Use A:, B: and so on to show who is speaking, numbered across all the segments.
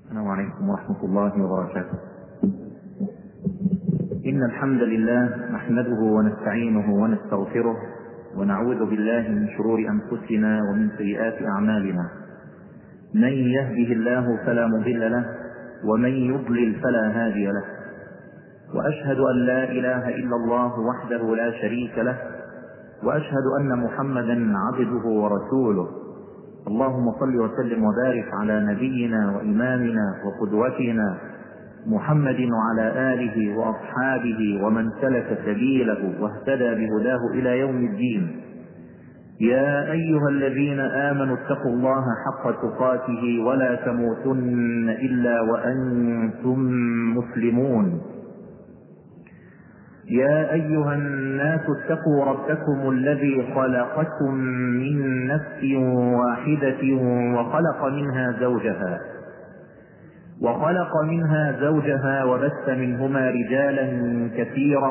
A: السلام عليكم ورحمة الله وبركاته. إن الحمد لله نحمده ونستعينه ونستغفره ونعوذ بالله من شرور أنفسنا ومن سيئات أعمالنا. من يهده الله فلا مضل له ومن يضلل فلا هادي له، وأشهد أن لا إله إلا الله وحده لا شريك له، وأشهد أن محمدا عبده ورسوله. اللهم صل وسلم وبارك على نبينا وإمامنا وقدوتنا محمد وعلى آله وأصحابه ومن سلك سبيله واهتدى بهداه إلى يوم الدين. يا أيها الذين آمنوا اتقوا الله حق تقاته ولا تموتن إلا وأنتم مسلمون. يا أيها الناس اتقوا ربكم الذي خلقكم من نفس واحدة وخلق منها زوجها وبث منهما رجالا كثيرا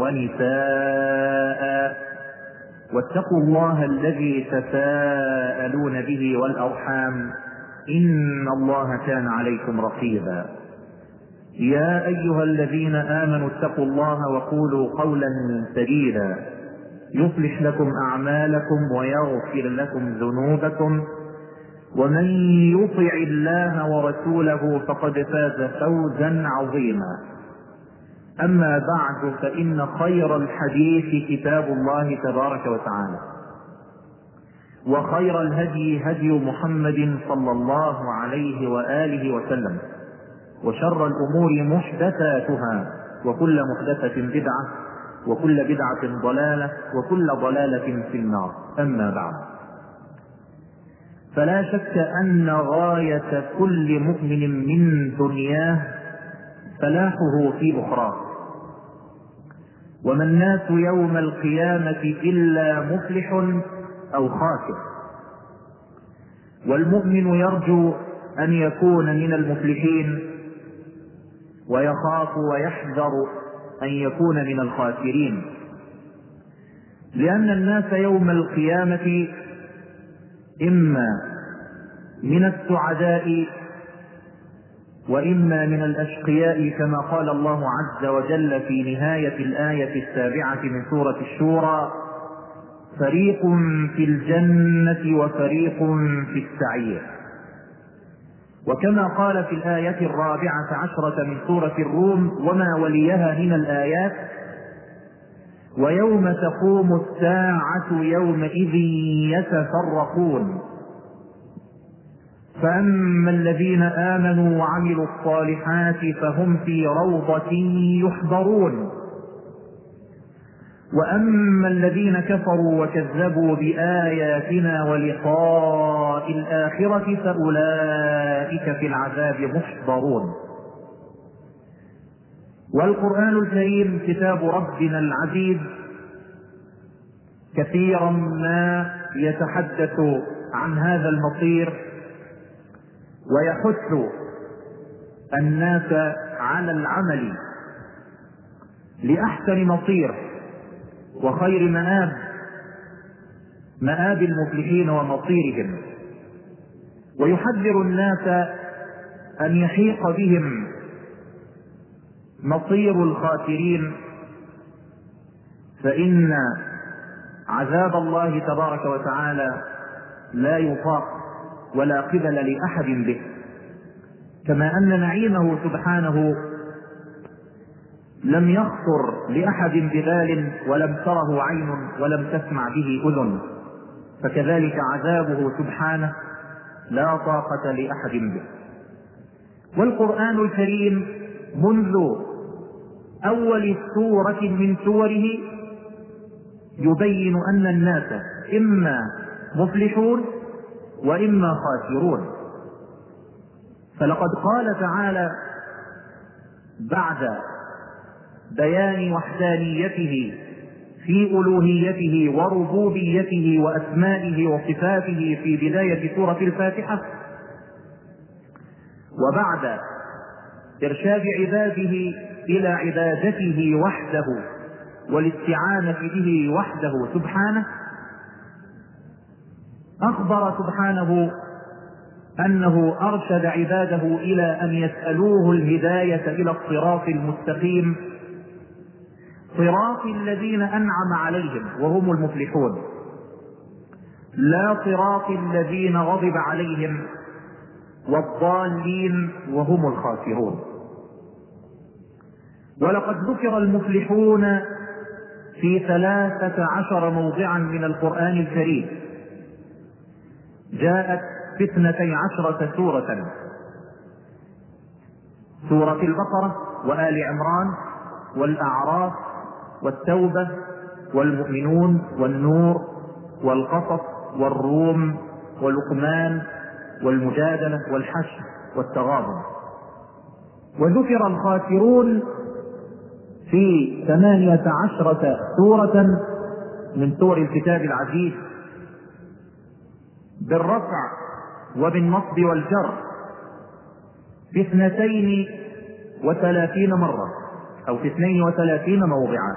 A: ونساء، واتقوا الله الذي تساءلون به والأرحام إن الله كان عليكم رقيبا. يا أيها الذين آمنوا اتقوا الله وقولوا قولا سديدا يصلح لكم أعمالكم ويغفر لكم ذنوبكم، ومن يطع الله ورسوله فقد فاز فوزا عظيما. أما بعد، فإن خير الحديث كتاب الله تبارك وتعالى، وخير الهدي هدي محمد صلى الله عليه وآله وسلم، وشر الأمور محدثاتها، وكل محدثة بدعة، وكل بدعة ضلالة، وكل ضلالة في النار. أما بعد، فلا شك أن غاية كل مؤمن من دنياه فلاحه في أخراه، وما الناس يوم القيامة إلا مفلح أو خاسر. والمؤمن يرجو أن يكون من المفلحين، ويخاف ويحذر أن يكون من الخاسرين، لأن الناس يوم القيامة إما من السعداء وإما من الأشقياء، كما قال الله عز وجل في نهاية الآية 7 من سورة الشورى: فريق في الجنة وفريق في السعير. وكما قال في الآية 14 من سورة الروم وما وليها من الآيات: ويوم تقوم الساعة يومئذ يتفرقون، فأما الذين آمنوا وعملوا الصالحات فهم في روضة يحضرون، وأما الذين كفروا وكذبوا بآياتنا ولقاء الآخرة فأولئك في العذاب محضرون. والقرآن الكريم كتاب ربنا العزيز كثيرا ما يتحدث عن هذا المصير، ويحث الناس على العمل لأحسن مصير وخير مآب المفلحين ومصيرهم، ويحذر الناس أن يحيق بهم مصير الخاسرين، فإن عذاب الله تبارك وتعالى لا يطاق ولا قبل لأحد به، كما أن نعيمه سبحانه لم يخطر لأحد ببال ولم تره عين ولم تسمع به أذن، فكذلك عذابه سبحانه لا طاقة لأحد به. والقرآن الكريم منذ أول سورة من سوره يبين أن الناس إما مفلحون وإما خاسرون. فلقد قال تعالى بعد بيان وحدانيته في ألوهيته وربوبيته وأسمائه وصفاته في بداية سورة الفاتحة، وبعد إرشاد عباده إلى عبادته وحده والاستعانة به وحده سبحانه، أخبر سبحانه أنه أرشد عباده إلى أن يسألوه الهداية إلى الصراط المستقيم، صراط الذين أنعم عليهم وهم المفلحون، لا صراط الذين غضب عليهم والضالين وهم الخاسرون. ولقد ذكر المفلحون في 13 موضعا من القرآن الكريم، جاءت في 12 سورة: سورة البقرة وآل عمران والأعراف والتوبة والمؤمنون والنور والقصص والروم ولقمان والمجادلة والحشر والتغابن. وذكر الخاسرون في 18 سورة من سور الكتاب العزيز بالرفع وبالنصب والجر في 32 مرة، أو في 32 موضعا،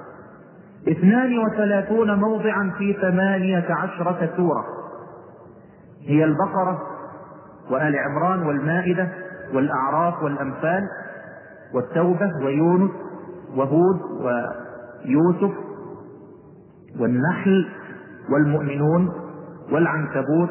A: 32 موضعا في 18 سورة، هي البقرة وآل عمران والمائدة والأعراف والأنفال والتوبة ويونس وهود ويوسف والنحل والمؤمنون والعنكبوت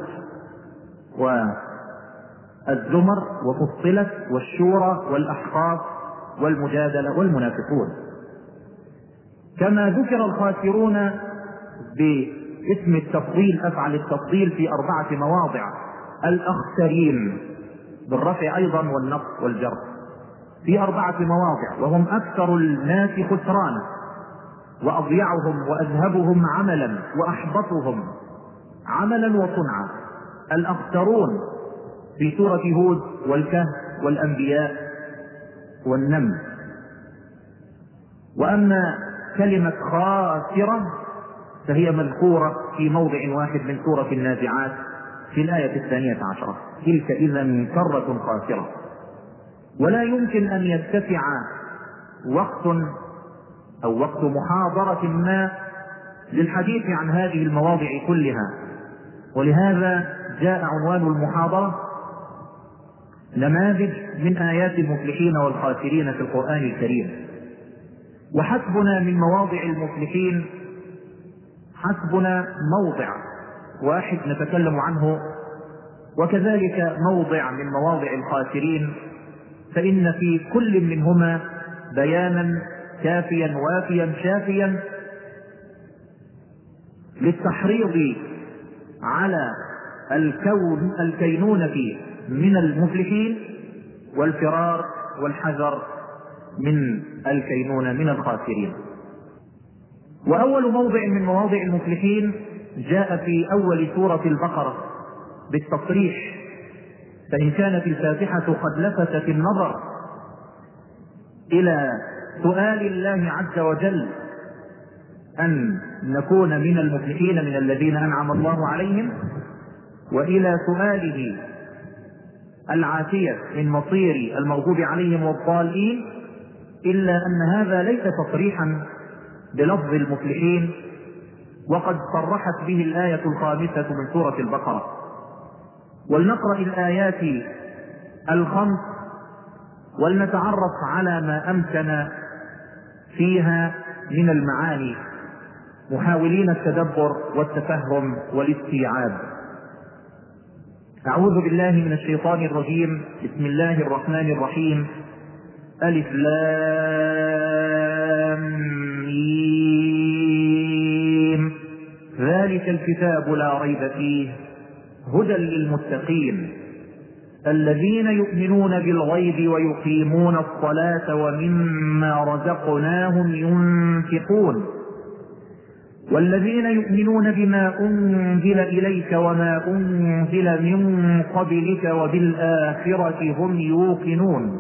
A: والزمر وفصلت والشورى والأحقاف والمجادلة والمنافقون. كما ذكر الخاسرون باسم التفضيل، أفعل التفضيل، في 4 مواضع: الأخسرين بالرفع أيضا والنصب والجر في 4 مواضع، وهم أكثر الناس خسرانا وأضيعهم وأذهبهم عملا وأحبطهم عملا وصنعا. الأخسرون في سورة هود والكهف والأنبياء والنمل. وأما كلمة خاسرة فهي مذكورة في موضع واحد من سورة النازعات في الآية 12: تلك إذا كرة خاسرة. ولا يمكن أن يتسع وقت أو وقت محاضرة ما للحديث عن هذه المواضع كلها، ولهذا جاء عنوان المحاضرة: نماذج من آيات المفلحين والخاسرين في القرآن الكريم. وحسبنا من مواضع المفلحين، حسبنا موضع واحد نتكلم عنه، وكذلك موضع من مواضع الخاسرين، فإن في كل منهما بيانا كافيا وافيا شافيا للتحريض على الكينونة من المفلحين والفرار والحذر من الكينونة من الخاسرين. وأول موضع من مواضع المفلحين جاء في أول سورة البقرة بالتصريح، فإن كانت الفاتحة قد لفتت النظر إلى سؤال الله عز وجل أن نكون من المفلحين من الذين أنعم الله عليهم، وإلى سؤاله العافية من مصير المغضوب عليهم والضالين، إلا أن هذا ليس تصريحا بلفظ المفلحين، وقد صرحت به الآية 5 من سورة البقرة. ولنقرأ الآيات 5 ولنتعرف على ما أمكن فيها من المعاني، محاولين التدبر والتفهم والاستيعاب. أعوذ بالله من الشيطان الرجيم. بسم الله الرحمن الرحيم. ألف لام ميم. ذلك الكتاب لا ريب فيه هدى للمتقين الذين يؤمنون بالغيب ويقيمون الصلاة ومما رزقناهم ينفقون والذين يؤمنون بما أنزل إليك وما أنزل من قبلك وبالآخرة هم يوقنون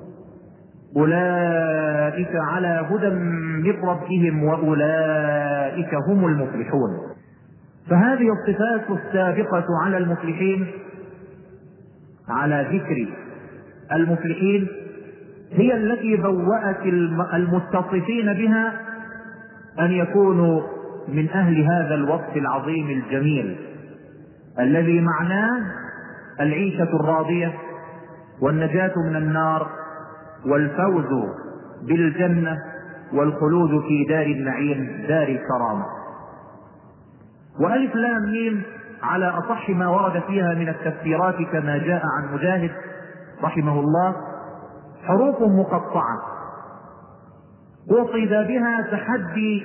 A: أولئك على هدى من ربهم وأولئك هم المفلحون. فهذه الصفات السابقة على المفلحين، على ذكر المفلحين، هي التي بوأت المتصفين بها أن يكونوا من أهل هذا الوصف العظيم الجميل، الذي معناه العيشة الراضية والنجاة من النار والفوز بالجنة والخلود في دار النعيم دار الكرامة. وألف لام ميم على أصح ما ورد فيها من التفسيرات كما جاء عن مجاهد رحمه الله حروف مقطعة قصد بها تحدي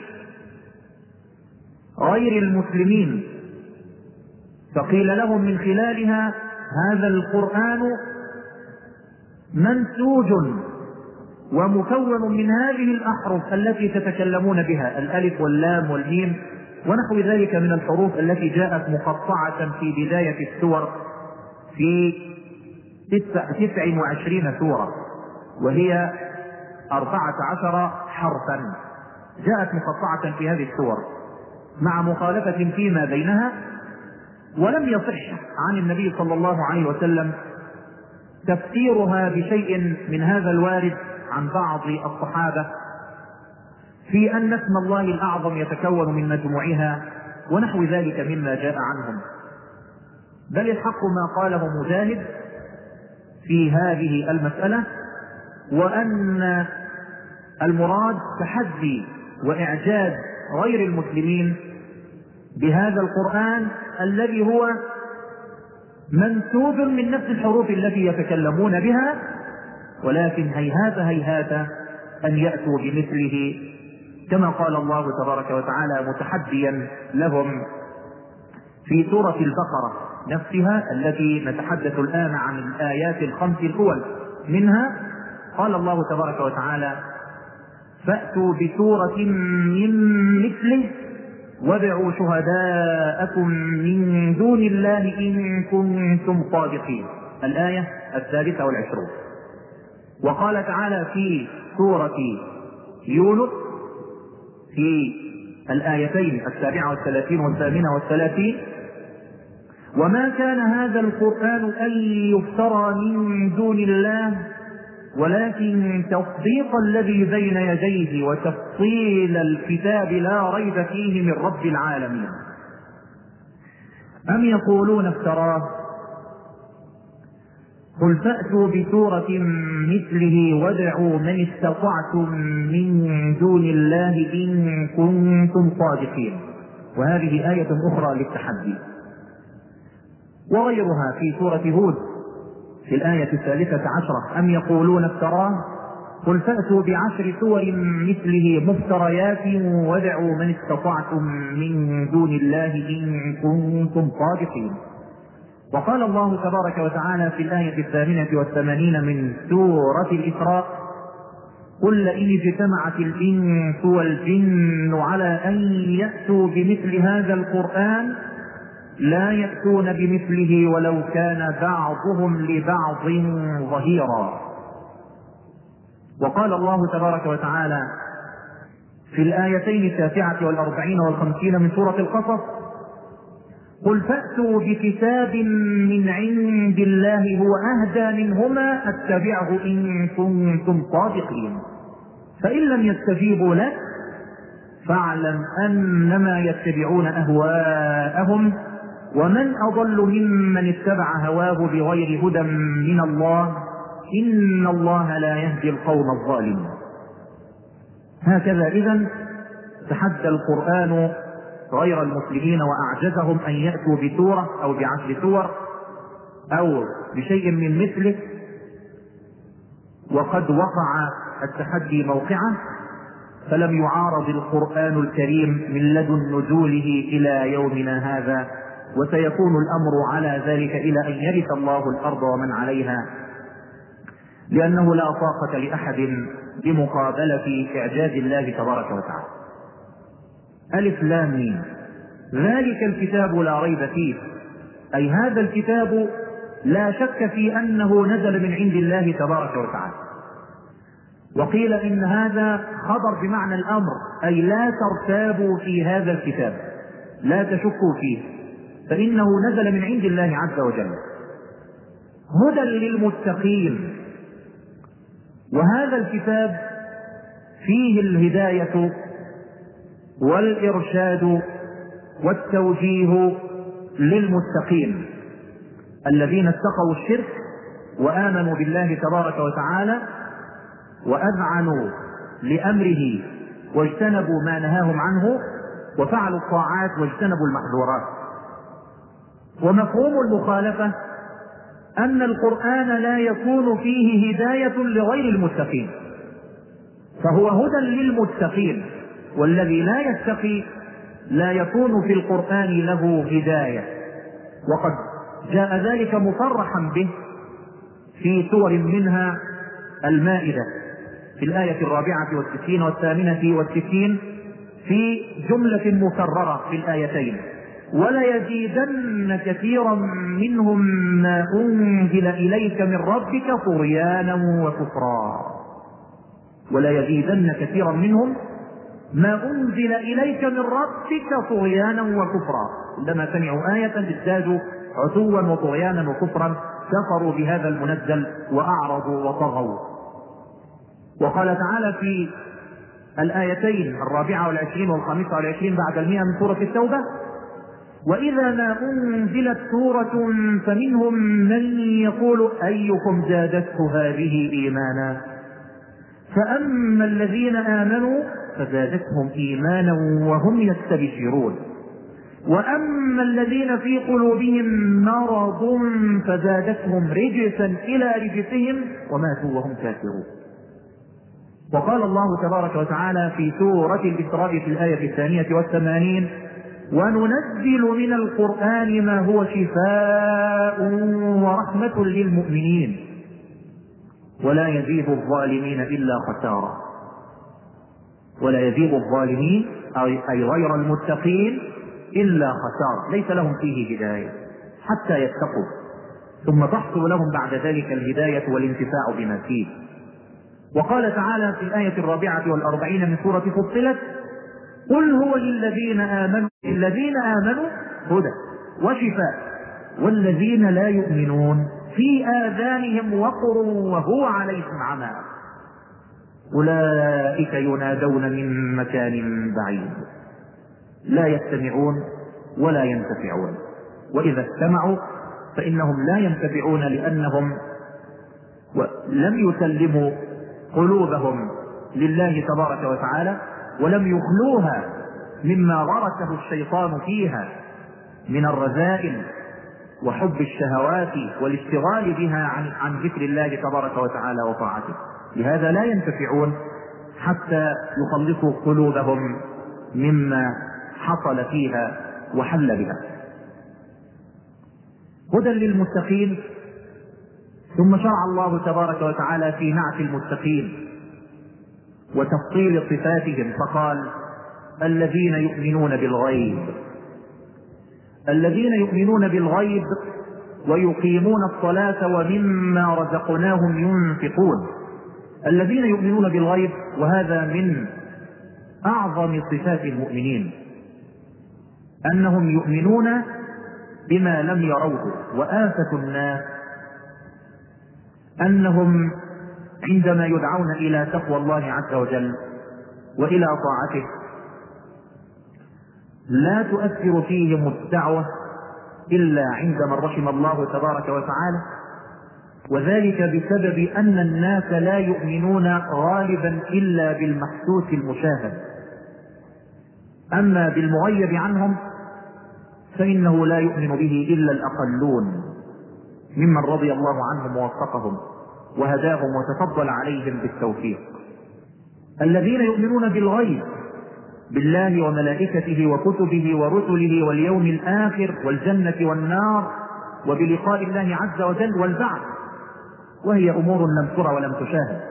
A: غير المسلمين، فقيل لهم من خلالها هذا القرآن منسوج ومكون من هذه الأحرف التي تتكلمون بها، الألف واللام والميم ونحو ذلك من الحروف التي جاءت مقطعة في بداية السور في 29 سورة، وهي 14 حرفا جاءت مقطعة في هذه السور مع مخالفة فيما بينها. ولم يصح عن النبي صلى الله عليه وسلم تفسيرها بشيء من هذا الوارد عن بعض الصحابة في أن اسم الله الأعظم يتكون من مجموعها ونحو ذلك مما جاء عنهم، بل الحق ما قاله مجاهد في هذه المسألة، وأن المراد تحدي وإعجاز غير المسلمين بهذا القرآن الذي هو منسوب من نفس الحروف التي يتكلمون بها، ولكن هيهات هيهات أن يأتوا بمثله، كما قال الله تبارك وتعالى متحديا لهم في سورة البقرة نفسها التي نتحدث الآن عن الآيات الخمس الأول منها. قال الله تبارك وتعالى: فأتوا بسورة من مثله وادعوا شهداءكم من دون الله إن كنتم صادقين، الآية 23. وقال تعالى في سورة يونس في الآيتين 37 و38: وما كان هذا القرآن أن يفترى من دون الله ولكن تصديق الذي بين يديه وتفصيل الكتاب لا ريب فيه من رب العالمين. أم يقولون افتراه قل فأتوا بسورة مثله وادعوا من استطعتم من دون الله إن كنتم صادقين. وهذه آية أخرى للتحدي. وغيرها في سورة هود في الآية 13: أم يقولون افتراه قل فأتوا ب10 سور مثله مفتريات وادعوا من استطعتم من دون الله إن كنتم صادقين. وقال الله تبارك وتعالى في الآية 88 من سورة الإسراء: قل لئن اجتمعت الإنس والجن على أن يأتوا بمثل هذا القرآن لا يأتون بمثله ولو كان بعضهم لبعض ظهيرا. وقال الله تبارك وتعالى في الآيتين 49 و50 من سورة القصص: قل فأتوا بكتاب من عند الله هو أهدى منهما أتبعه إن كنتم صادقين، فإن لم يستجيبوا لك فاعلم أنما يتبعون أهواءهم ومن أضل ممن اتبع هواه بغير هدى من الله إن الله لا يهدي القوم الظالمين. هكذا إذن تحدى القرآن غير المسلمين وأعجزهم أن يأتوا بسورة أو ب10 سور أو بشيء من مثله، وقد وقع التحدي موقعه، فلم يعارض القرآن الكريم من لدن نزوله إلى يومنا هذا، وسيكون الأمر على ذلك إلى أن يرث الله الأرض ومن عليها، لأنه لا طاقة لأحد بمقابلة إعجاز الله تبارك وتعالى. ألف لام ميم، ذلك الكتاب لا ريب فيه، أي هذا الكتاب لا شك في أنه نزل من عند الله تبارك وتعالى. وقيل إن هذا خبر بمعنى الأمر، أي لا ترتابوا في هذا الكتاب، لا تشكوا فيه، فإنه نزل من عند الله عز وجل هدى للمتقين. وهذا الكتاب فيه الهداية والإرشاد والتوجيه للمتقين، الذين اتقوا الشرك وآمنوا بالله تبارك وتعالى وأذعنوا لأمره واجتنبوا ما نهاهم عنه وفعلوا الطاعات واجتنبوا المحظورات. ومفهوم المخالفة أن القرآن لا يكون فيه هداية لغير المتقين، فهو هدى للمتقين، والذي لا يتقي لا يكون في القرآن له هداية. وقد جاء ذلك مصرحا به في سور منها المائدة في الآية 94 و98 في جملة مكررة في الآيتين: وليزيدن كثيرا منهم ما أنزل إليك من ربك طغيانا وكفرا. وليزيدن كثيرا منهم ما أنزل إليك من ربك طغيانا وكفرا. عندما سمعوا آية ازدادوا عتوا وطغيانا وكفرا، كفروا بهذا المنزل وأعرضوا وطغوا. وقال تعالى في الآيتين 24 و25 بعد 100 من سورة التوبة: وإذا ما أنزلت سورة فمنهم من يقول أيكم زادته هذه إيمانا فأما الذين آمنوا فزادتهم إيمانا وهم يستبشرون وأما الذين في قلوبهم مرض فزادتهم رجسا إلى رجسهم وماتوا وهم كافرون. وقال الله تبارك وتعالى في سورة الإسراء في الآية 82: وننزل من القرآن ما هو شفاء ورحمة للمؤمنين ولا يزيد الظالمين إلا خسارا. ولا يزيد الظالمين أي غير المتقين إلا خسارا، ليس لهم فيه هداية حتى يتقوا، ثم تحصل لهم بعد ذلك الهداية والانتفاع بما فيه. وقال تعالى في الآية 44 من سورة فصلت: قل هو للذين آمنوا هدى وشفاء والذين لا يؤمنون في آذانهم وقر وهو عليهم عمى أولئك ينادون من مكان بعيد لا يستمعون ولا ينتفعون، وإذا استمعوا فإنهم لا ينتفعون لأنهم لم يسلموا قلوبهم لله تبارك وتعالى ولم يخلوها مما غرسه الشيطان فيها من الرذائل وحب الشهوات والاشتغال بها عن ذكر الله تبارك وتعالى وطاعته. لهذا لا ينتفعون حتى يخلصوا قلوبهم مما حصل فيها وحل بها. هدى للمتقين. ثم شرع الله تبارك وتعالى في نعت المتقين وتفصيل صفاتهم فقال: الذين يؤمنون بالغيب. الذين يؤمنون بالغيب ويقيمون الصلاة ومما رزقناهم ينفقون. الذين يؤمنون بالغيب، وهذا من أعظم صفات المؤمنين، أنهم يؤمنون بما لم يروه. وآفة الناس أنهم عندما يدعون إلى تقوى الله عز وجل وإلى طاعته لا تؤثر فيهم الدعوة إلا عندما رحم الله تبارك وتعالى، وذلك بسبب أن الناس لا يؤمنون غالبا إلا بالمحسوس المشاهد، أما بالمغيب عنهم فإنه لا يؤمن به إلا الأقلون ممن رضي الله عنهم ووفقهم وهداهم وتفضل عليهم بالتوفيق. الذين يؤمنون بالغيب، بالله وملائكته وكتبه ورسله واليوم الآخر والجنة والنار وبلقاء الله عز وجل والبعث، وهي أمور لم ترى ولم تشاهد.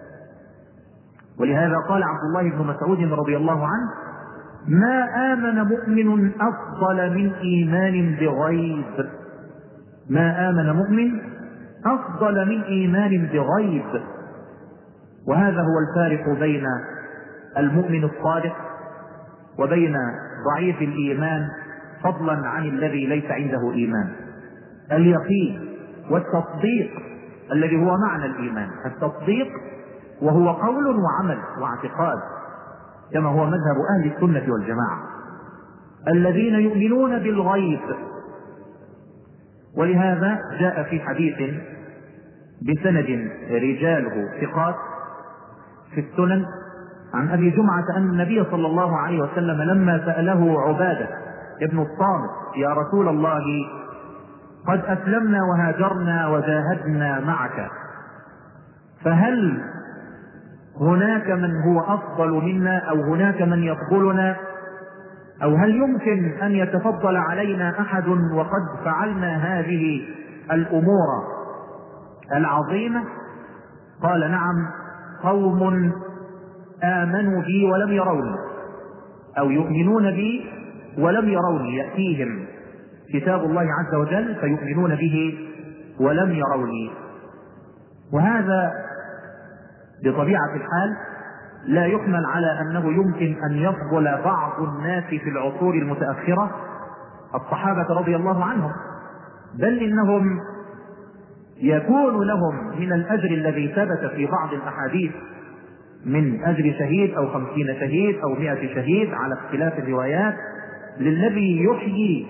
A: ولهذا قال عبد الله بن مسعود رضي الله عنه: ما آمن مؤمن أفضل من إيمان بغيب. ما آمن مؤمن أفضل من إيمان بغيب. وهذا هو الفارق بين المؤمن الصادق وبين ضعيف الإيمان، فضلا عن الذي ليس عنده إيمان. اليقين والتصديق الذي هو معنى الإيمان، التصديق وهو قول وعمل واعتقاد كما هو مذهب أهل السنة والجماعة. الذين يؤمنون بالغيب ولهذا جاء في حديث بسند رجاله ثقات في السنن عن أبي جمعة أن النبي صلى الله عليه وسلم لما سأله عبادة ابن الصامت: يا رسول الله، قد أسلمنا وهاجرنا وجاهدنا معك، فهل هناك من هو أفضل منا أو هناك من يفضلنا، أو هل يمكن أن يتفضل علينا أحد وقد فعلنا هذه الأمور العظيمة؟ قال: نعم، قوم آمنوا بي ولم يروني، أو يؤمنون بي ولم يروني، يأتيهم كتاب الله عز وجل فيؤمنون به ولم يروني. وهذا بطبيعة الحال لا يحمل على أنه يمكن أن يفضل بعض الناس في العصور المتأخرة الصحابة رضي الله عنهم، بل إنهم يكون لهم من الأجر الذي ثبت في بعض الأحاديث من أجر شهيد أو 50 شهيد أو 100 شهيد على اختلاف الروايات، للذي يحيي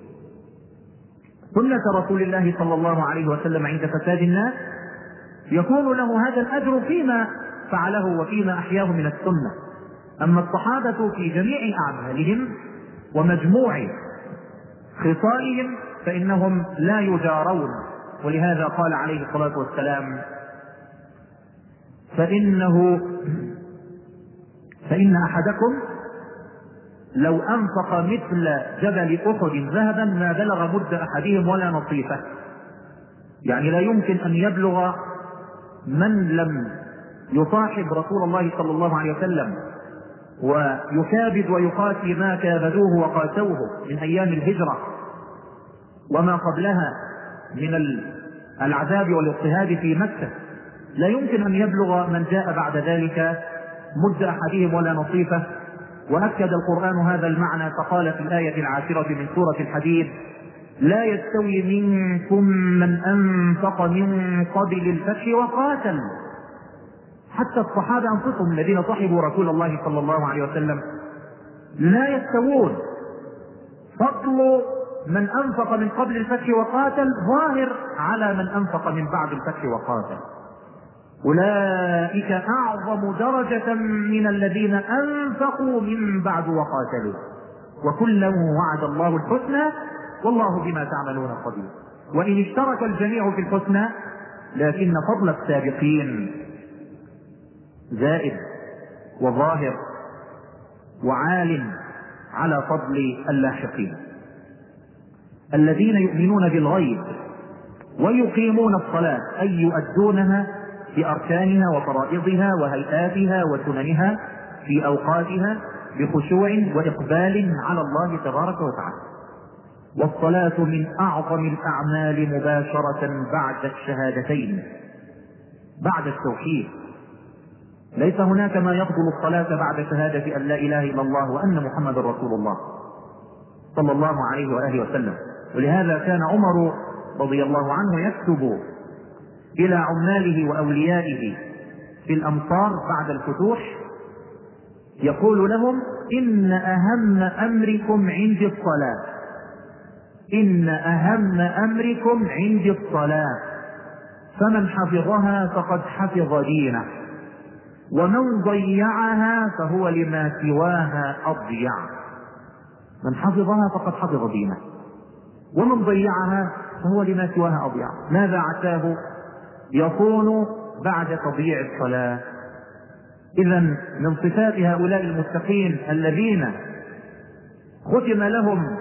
A: سنة رسول الله صلى الله عليه وسلم عند فساد الناس، يكون له هذا الأجر فيما فعله وفيما أحياه من السنة. أما الصحابة في جميع أعمالهم ومجموع خصالهم فإنهم لا يجارون، ولهذا قال عليه الصلاة والسلام: فإن أحدكم لو أنفق مثل جبل أحد ذهبا ما بلغ مد أحدهم ولا نصيفه. يعني لا يمكن أن يبلغ من لم يصاحب رسول الله صلى الله عليه وسلم ويكابد ويقاسي ما كابدوه وقاسوه من أيام الهجرة وما قبلها من العذاب والاضطهاد في مكة، لا يمكن أن يبلغ من جاء بعد ذلك مد أحدهم ولا نصيفه. وأكد القرآن هذا المعنى فقال في الآية 10 من سورة الحديد: لا يستوي منكم من أنفق من قبل الفتح وقاتل. حتى الصحابة أنفسهم الذين صحبوا رسول الله صلى الله عليه وسلم لا يستوون. فضل من أنفق من قبل الفتح وقاتل ظاهر على من أنفق من بعد الفتح وقاتل. أولئك أعظم درجة من الذين أنفقوا من بعد وقاتلوا، وكلا وعد الله الحسنى والله بما تعملون خبير. وإن اشترك الجميع في الحسنى لكن فضل السابقين زائد وظاهر وعال على فضل اللاحقين. الذين يؤمنون بالغيب ويقيمون الصلاة أي يؤدونها بأركانها وفرائضها وهيئاتها وسننها في أوقاتها بخشوع وإقبال على الله تبارك وتعالى. والصلاة من أعظم الأعمال مباشرة بعد الشهادتين، بعد التوحيد. ليس هناك ما يفضل الصلاة بعد شهادة أن لا إله إلا الله وأن محمد رسول الله صلى الله عليه وآله وسلم. ولهذا كان عمر رضي الله عنه يكتب إلى عماله وأوليائه في الأمصار بعد الفتوح يقول لهم: إن أهم أمركم عندي الصلاة، إن أهم أمركم عندي الصلاة، فمن حفظها فقد حفظ دينه، ومن ضيعها فهو لما سواها أضيع. من حفظها فقد حفظ دينه، ومن ضيعها فهو لما سواها أضيع. ماذا عساه يكون بعد تضييع الصلاة؟ إذن من صفات هؤلاء المتقين الذين ختم لهم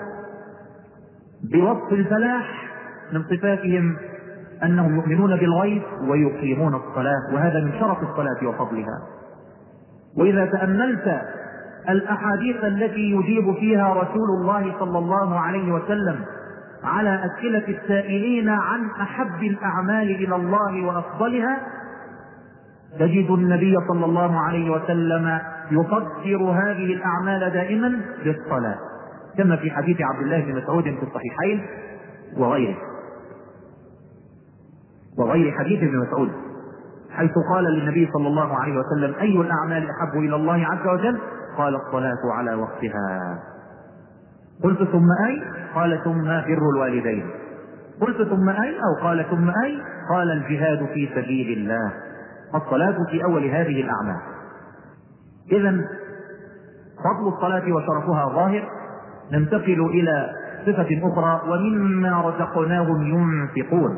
A: بوصف الفلاح من صفاتهم أنهم يؤمنون بالغيب ويقيمون الصلاة، وهذا من شرف الصلاة وفضلها. وإذا تأملت الأحاديث التي يجيب فيها رسول الله صلى الله عليه وسلم على أسئلة السائلين عن أحب الأعمال إلى الله وأفضلها، تجد النبي صلى الله عليه وسلم يقدر هذه الأعمال دائما بالصلاة، كما في حديث عبد الله بن مسعود في الصحيحين وغير حديث ابن مسعود، حيث قال للنبي صلى الله عليه وسلم: أي الأعمال أحب إلى الله عز وجل؟ قال: الصلاة على وقتها. قلت: ثم أي؟ قال: ثم بر الوالدين. قلت ثم أي؟ أو قال ثم أي؟ قال الجهاد في سبيل الله، الصلاة في أول هذه الأعمال. إذن فضل الصلاة وشرفها ظاهر. ننتقل إلى صفة أخرى: ومما رزقناهم ينفقون.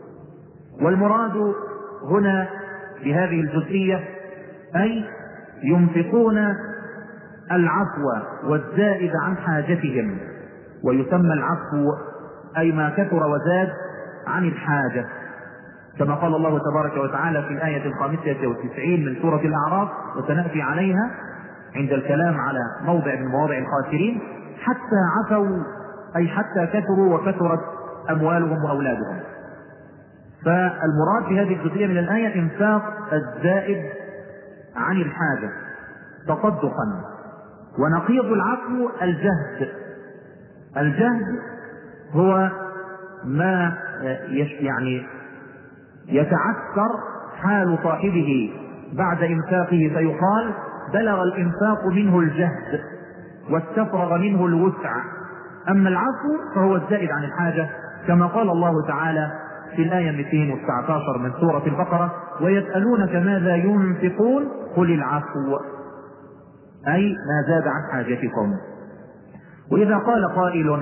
A: والمراد هنا بهذه الجزئية أي ينفقون العفو والزائد عن حاجتهم. ويسمى العفو أي ما كثر وزاد عن الحاجة، كما قال الله تبارك وتعالى في الآية 95 من سورة الأعراف، وسنأتي عليها عند الكلام على موضع من مواضع الخاسرين: حتى عفوا أي حتى كثروا وكثرت أموالهم وأولادهم. فالمراد في هذه الجزئية من الآية إنفاق الزائد عن الحاجة تصدقا. ونقيض العفو الجهد. الجهد هو ما يعني يتعثر حال صاحبه بعد إنفاقه، فيقال بلغ الإنفاق منه الجهد واستفرغ منه الوسع. أما العفو فهو الزائد عن الحاجة، كما قال الله تعالى في الآية 219 من سورة البقرة: ويسألونك ماذا ينفقون قل العفو، أي ما زاد عن حاجتكم. وإذا قال قائل: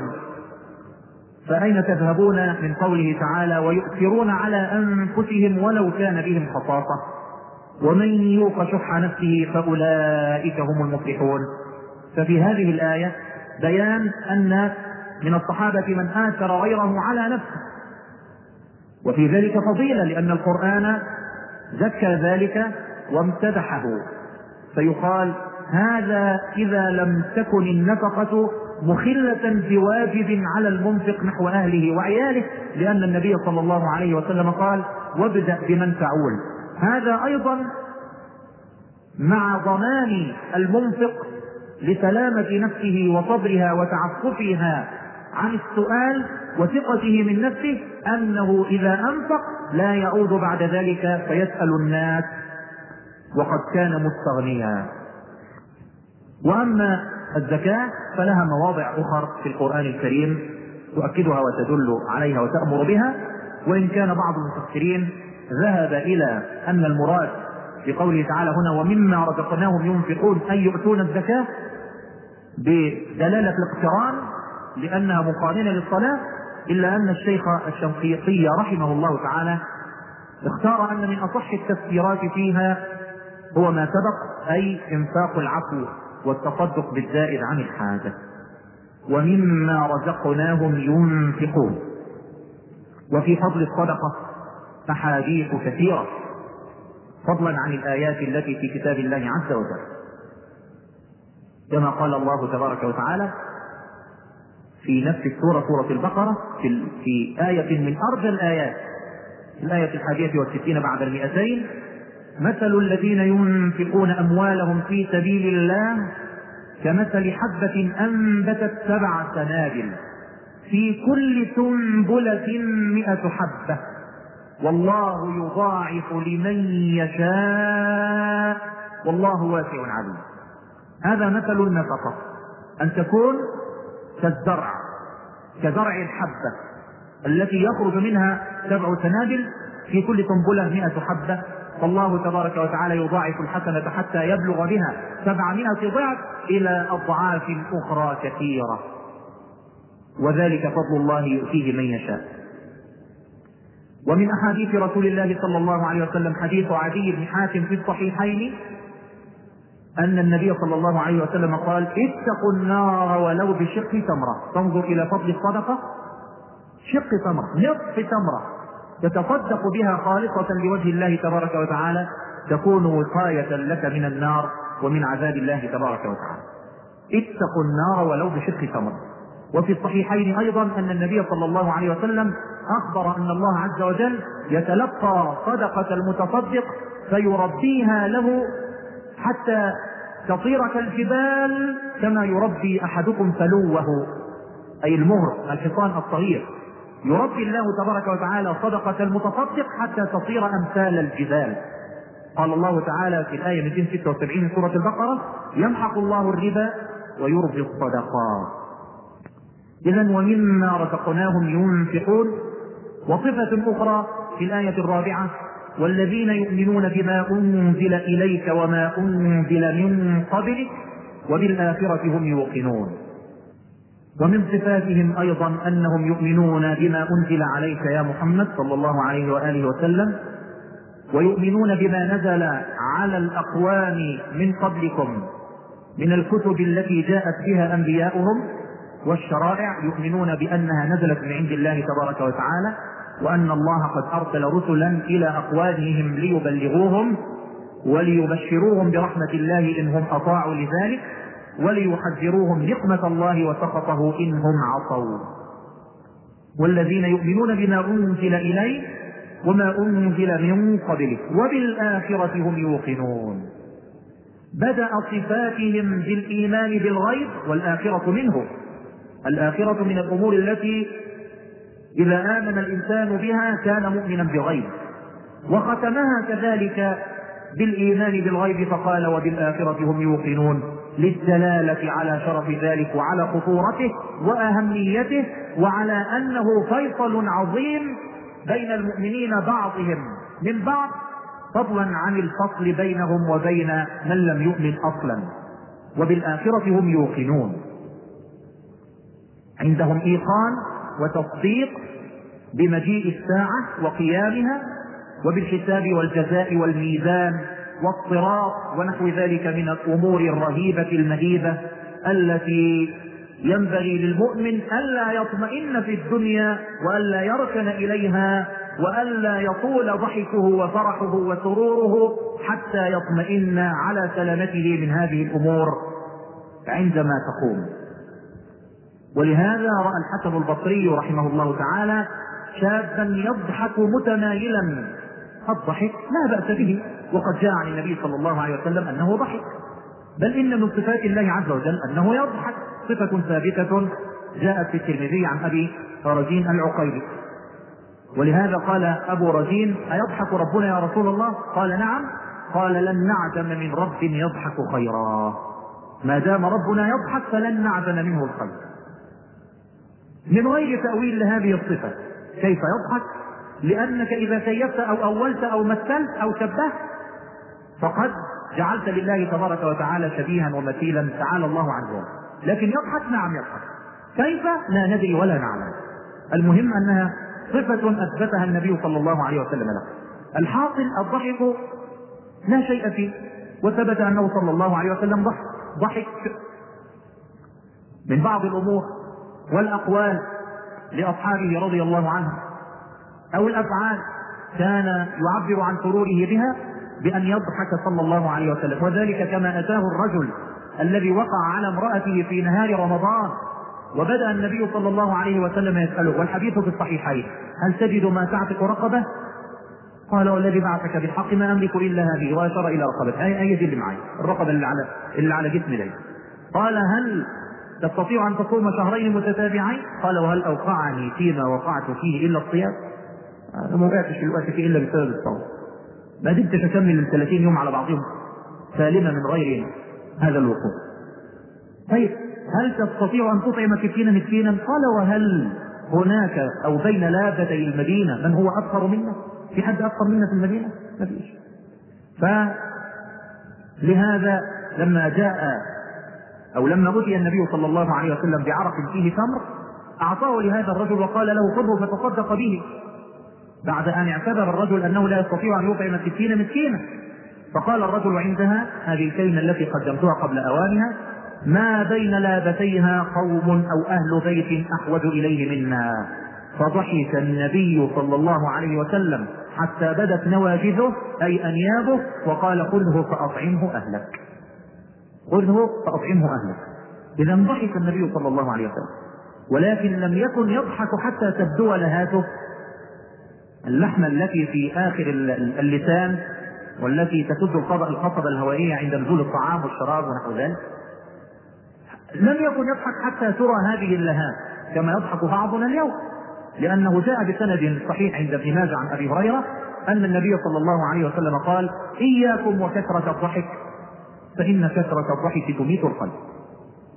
A: فأين تذهبون من قوله تعالى: ويؤثرون على أنفسهم ولو كان بهم خصاصة ومن يوق شح نفسه فأولئك هم المفلحون؟ ففي هذه الآية بيان أن من الصحابة من آثر غيره على نفسه، وفي ذلك فضيلة، لأن القرآن ذكر ذلك وامتدحه. فيقال: هذا إذا لم تكن النفقة مخلة بواجب على المنفق نحو أهله وعياله، لأن النبي صلى الله عليه وسلم قال: وابدأ بمن تعول. هذا أيضا مع ضمان المنفق لسلامة نفسه وصبرها وتعففها عن السؤال وثقته من نفسه، أنه إذا أنفق لا يعود بعد ذلك فيسأل الناس وقد كان مستغنيا. وأما الزكاة فلها مواضع أخرى في القرآن الكريم تؤكدها وتدل عليها وتأمر بها، وإن كان بعض المفسرين ذهب إلى أن المراد بقوله تعالى هنا ومما رزقناهم ينفقون أي يؤتون الزكاة بدلالة الاقتران لأنها مقارنة للصلاة، إلا أن الشيخ الشنقيطي رحمه الله تعالى اختار أن من أصح التفسيرات فيها هو ما سبق، أي إنفاق العفو والتصدق بالزائد عن الحاجة. ومما رزقناهم ينفقون. وفي فضل الصدقة أحاديث كثيرة فضلا عن الآيات التي في كتاب الله عز وجل، كما قال الله تبارك وتعالى في نفس السورة سورة البقرة في آية من أرجى الآيات، الآية 61 بعد 200: مثل الذين ينفقون أموالهم في سبيل الله كمثل حبة أنبتت 7 سنابل في كل سنبلة 100 حبة والله يضاعف لمن يشاء والله واسع عليم. هذا مثل النفقة، أن تكون كالزرع، كزرع الحبة التي يخرج منها 7 سنابل في كل سنبلة 100 حبة، فالله تبارك وتعالى يضاعف الحسنة حتى يبلغ بها 700 ضعف إلى أضعاف أخرى كثيرة، وذلك فضل الله يؤتيه من يشاء. ومن أحاديث رسول الله صلى الله عليه وسلم حديث عدي بن حاتم في الصحيحين أن النبي صلى الله عليه وسلم قال: اتقوا النار ولو بشق تمرة. تنظر إلى فضل الصدقة، شق تمرة، نصف تمرة تتصدق بها خالصة لوجه الله تبارك وتعالى، تكون وقاية لك من النار ومن عذاب الله تبارك وتعالى. اتقوا النار ولو بشق تمرة. وفي الصحيحين أيضا أن النبي صلى الله عليه وسلم أخبر أن الله عز وجل يتلقى صدقة المتصدق فيربيها له حتى تصير كالجبال كما يربي أحدكم فلوه، أي المهر الحصان الصغير. يربي الله تبارك وتعالى صدقة المتصدق حتى تصير أمثال الجبال. قال الله تعالى في الآية 276 من سورة البقرة: يمحق الله الربا ويربي الصدقات. إذن ومما رزقناهم ينفقون وصفة أخرى في الآية الرابعة: والذين يؤمنون بما أنزل إليك وما أنزل من قبلك وبالآخرة هم يوقنون. ومن صفاتهم أيضا أنهم يؤمنون بما أنزل عليك يا محمد صلى الله عليه وآله وسلم، ويؤمنون بما نزل على الأقوام من قبلكم من الكتب التي جاءت بها أنبياؤهم والشرائع، يؤمنون بأنها نزلت من عند الله تبارك وتعالى، وأن الله قد أرسل رسلا إلى أقوامهم ليبلغوهم وليبشروهم برحمة الله إن هم أطاعوا لذلك، وليحذروهم نقمة الله وسخطه إن هم عصوا. والذين يؤمنون بما أنزل إليك وما أنزل من قبلك وبالآخرة هم يوقنون. بدأ صفاتهم بالإيمان بالغيب والآخرة منه. الآخرة من الأمور التي إذا آمن الإنسان بها كان مؤمنا بغيب، وختمها كذلك بالإيمان بالغيب فقال وبالآخرة هم يوقنون، للدلالة على شرف ذلك وعلى خطورته وأهميته، وعلى أنه فيصل عظيم بين المؤمنين بعضهم من بعض، فضلا عن الفصل بينهم وبين من لم يؤمن أصلا. وبالآخرة هم يوقنون، عندهم إيقان وتصديق بمجيء الساعة وقيامها وبالحساب والجزاء والميزان والصراط ونحو ذلك من الأمور الرهيبة المهيبة التي ينبغي للمؤمن ألا يطمئن في الدنيا وألا يركن إليها وألا يطول ضحكه وفرحه وسروره حتى يطمئن على سلامته من هذه الأمور عندما تقوم. ولهذا رأى الحسن البصري رحمه الله تعالى شابا يضحك متمايلا. الضحك لا بأس به، وقد جاء عن النبي صلى الله عليه وسلم أنه ضحك، بل إن من صفات الله عز وجل أنه يضحك، صفة ثابتة جاءت في الترمذي عن أبي رزين العقيلي. ولهذا قال أبو رزين: أيضحك ربنا يا رسول الله؟ قال: نعم. قال: لن نعدم من رب يضحك خيرا، ما دام ربنا يضحك فلن نعدم منه الخير. من غير تأويل لهذه الصفة. كيف يضحك؟ لأنك إذا كيفت أو أولت أو مثلت أو شبهت فقد جعلت لله تبارك وتعالى شبيها ومثيلا تعالى الله عنه. لكن يضحك، نعم يضحك، كيف لا ندري ولا نعلم. المهم أنها صفة أثبتها النبي صلى الله عليه وسلم له. الحاصل الضحك لا شيء فيه، وثبت أنه صلى الله عليه وسلم ضحك من بعض الأمور والأقوال لأصحابه رضي الله عنهم، أو الأفعال كان يعبر عن سروره بها بأن يضحك صلى الله عليه وسلم. وذلك كما أتاه الرجل الذي وقع على امرأته في نهار رمضان، وبدأ النبي صلى الله عليه وسلم يسأله، والحديث في الصحيحين: هل تجد ما تعتق رقبة؟ قال: والذي بعثك بالحق ما أملك إلا هذه، وأشار إلى رقبته، أي دي اللي معي، الرقبة اللي على جسمي لي. قال: هل تستطيع أن تصوم شهرين متتابعين؟ قال: وهل أوقعني فيما وقعت فيه إلا الصيام؟ أنا ما وقعتش في الوقت فيه إلا بسبب الصوم، ما قدرتش أكمل 30 يوم على بعضهم سالمة من غير هذا الوقوع. طيب هل تستطيع أن تطعم 60 مسكينا؟ قال: وهل هناك أو بين لابتي المدينة من هو أكثر منا؟ في حد أكثر منا في المدينة؟ ما فيش. فلهذا لما جاء أو لما أتي النبي صلى الله عليه وسلم بعرق فيه تمر أعطاه لهذا الرجل وقال له: خذه فتصدق به، بعد أن اعتبر الرجل أنه لا يستطيع أن يطعم 60 مسكينا. فقال الرجل عندها هذه الكلمة التي قدمتها قبل أوانها: ما بين لابتيها قوم أو أهل بيت أحوج إليه منا. فضحك النبي صلى الله عليه وسلم حتى بدت نواجذه أي أنيابه، وقال: خذه فأطعمه أهلك، خذه فأطعمه أهلك. إذا ضحك النبي صلى الله عليه وسلم، ولكن لم يكن يضحك حتى تبدو لهاته، اللحمة التي في آخر اللسان والتي تسد القصبة الهوائية عند نزول الطعام والشراب ونحو ذلك، لم يكن يضحك حتى ترى هذه اللهات كما يضحك بعضنا اليوم، لأنه جاء بسند صحيح عند ابن ماجه عن أبي هريرة أن النبي صلى الله عليه وسلم قال: إياكم وكثرة الضحك فإن كثرة الضحك تميت القلب.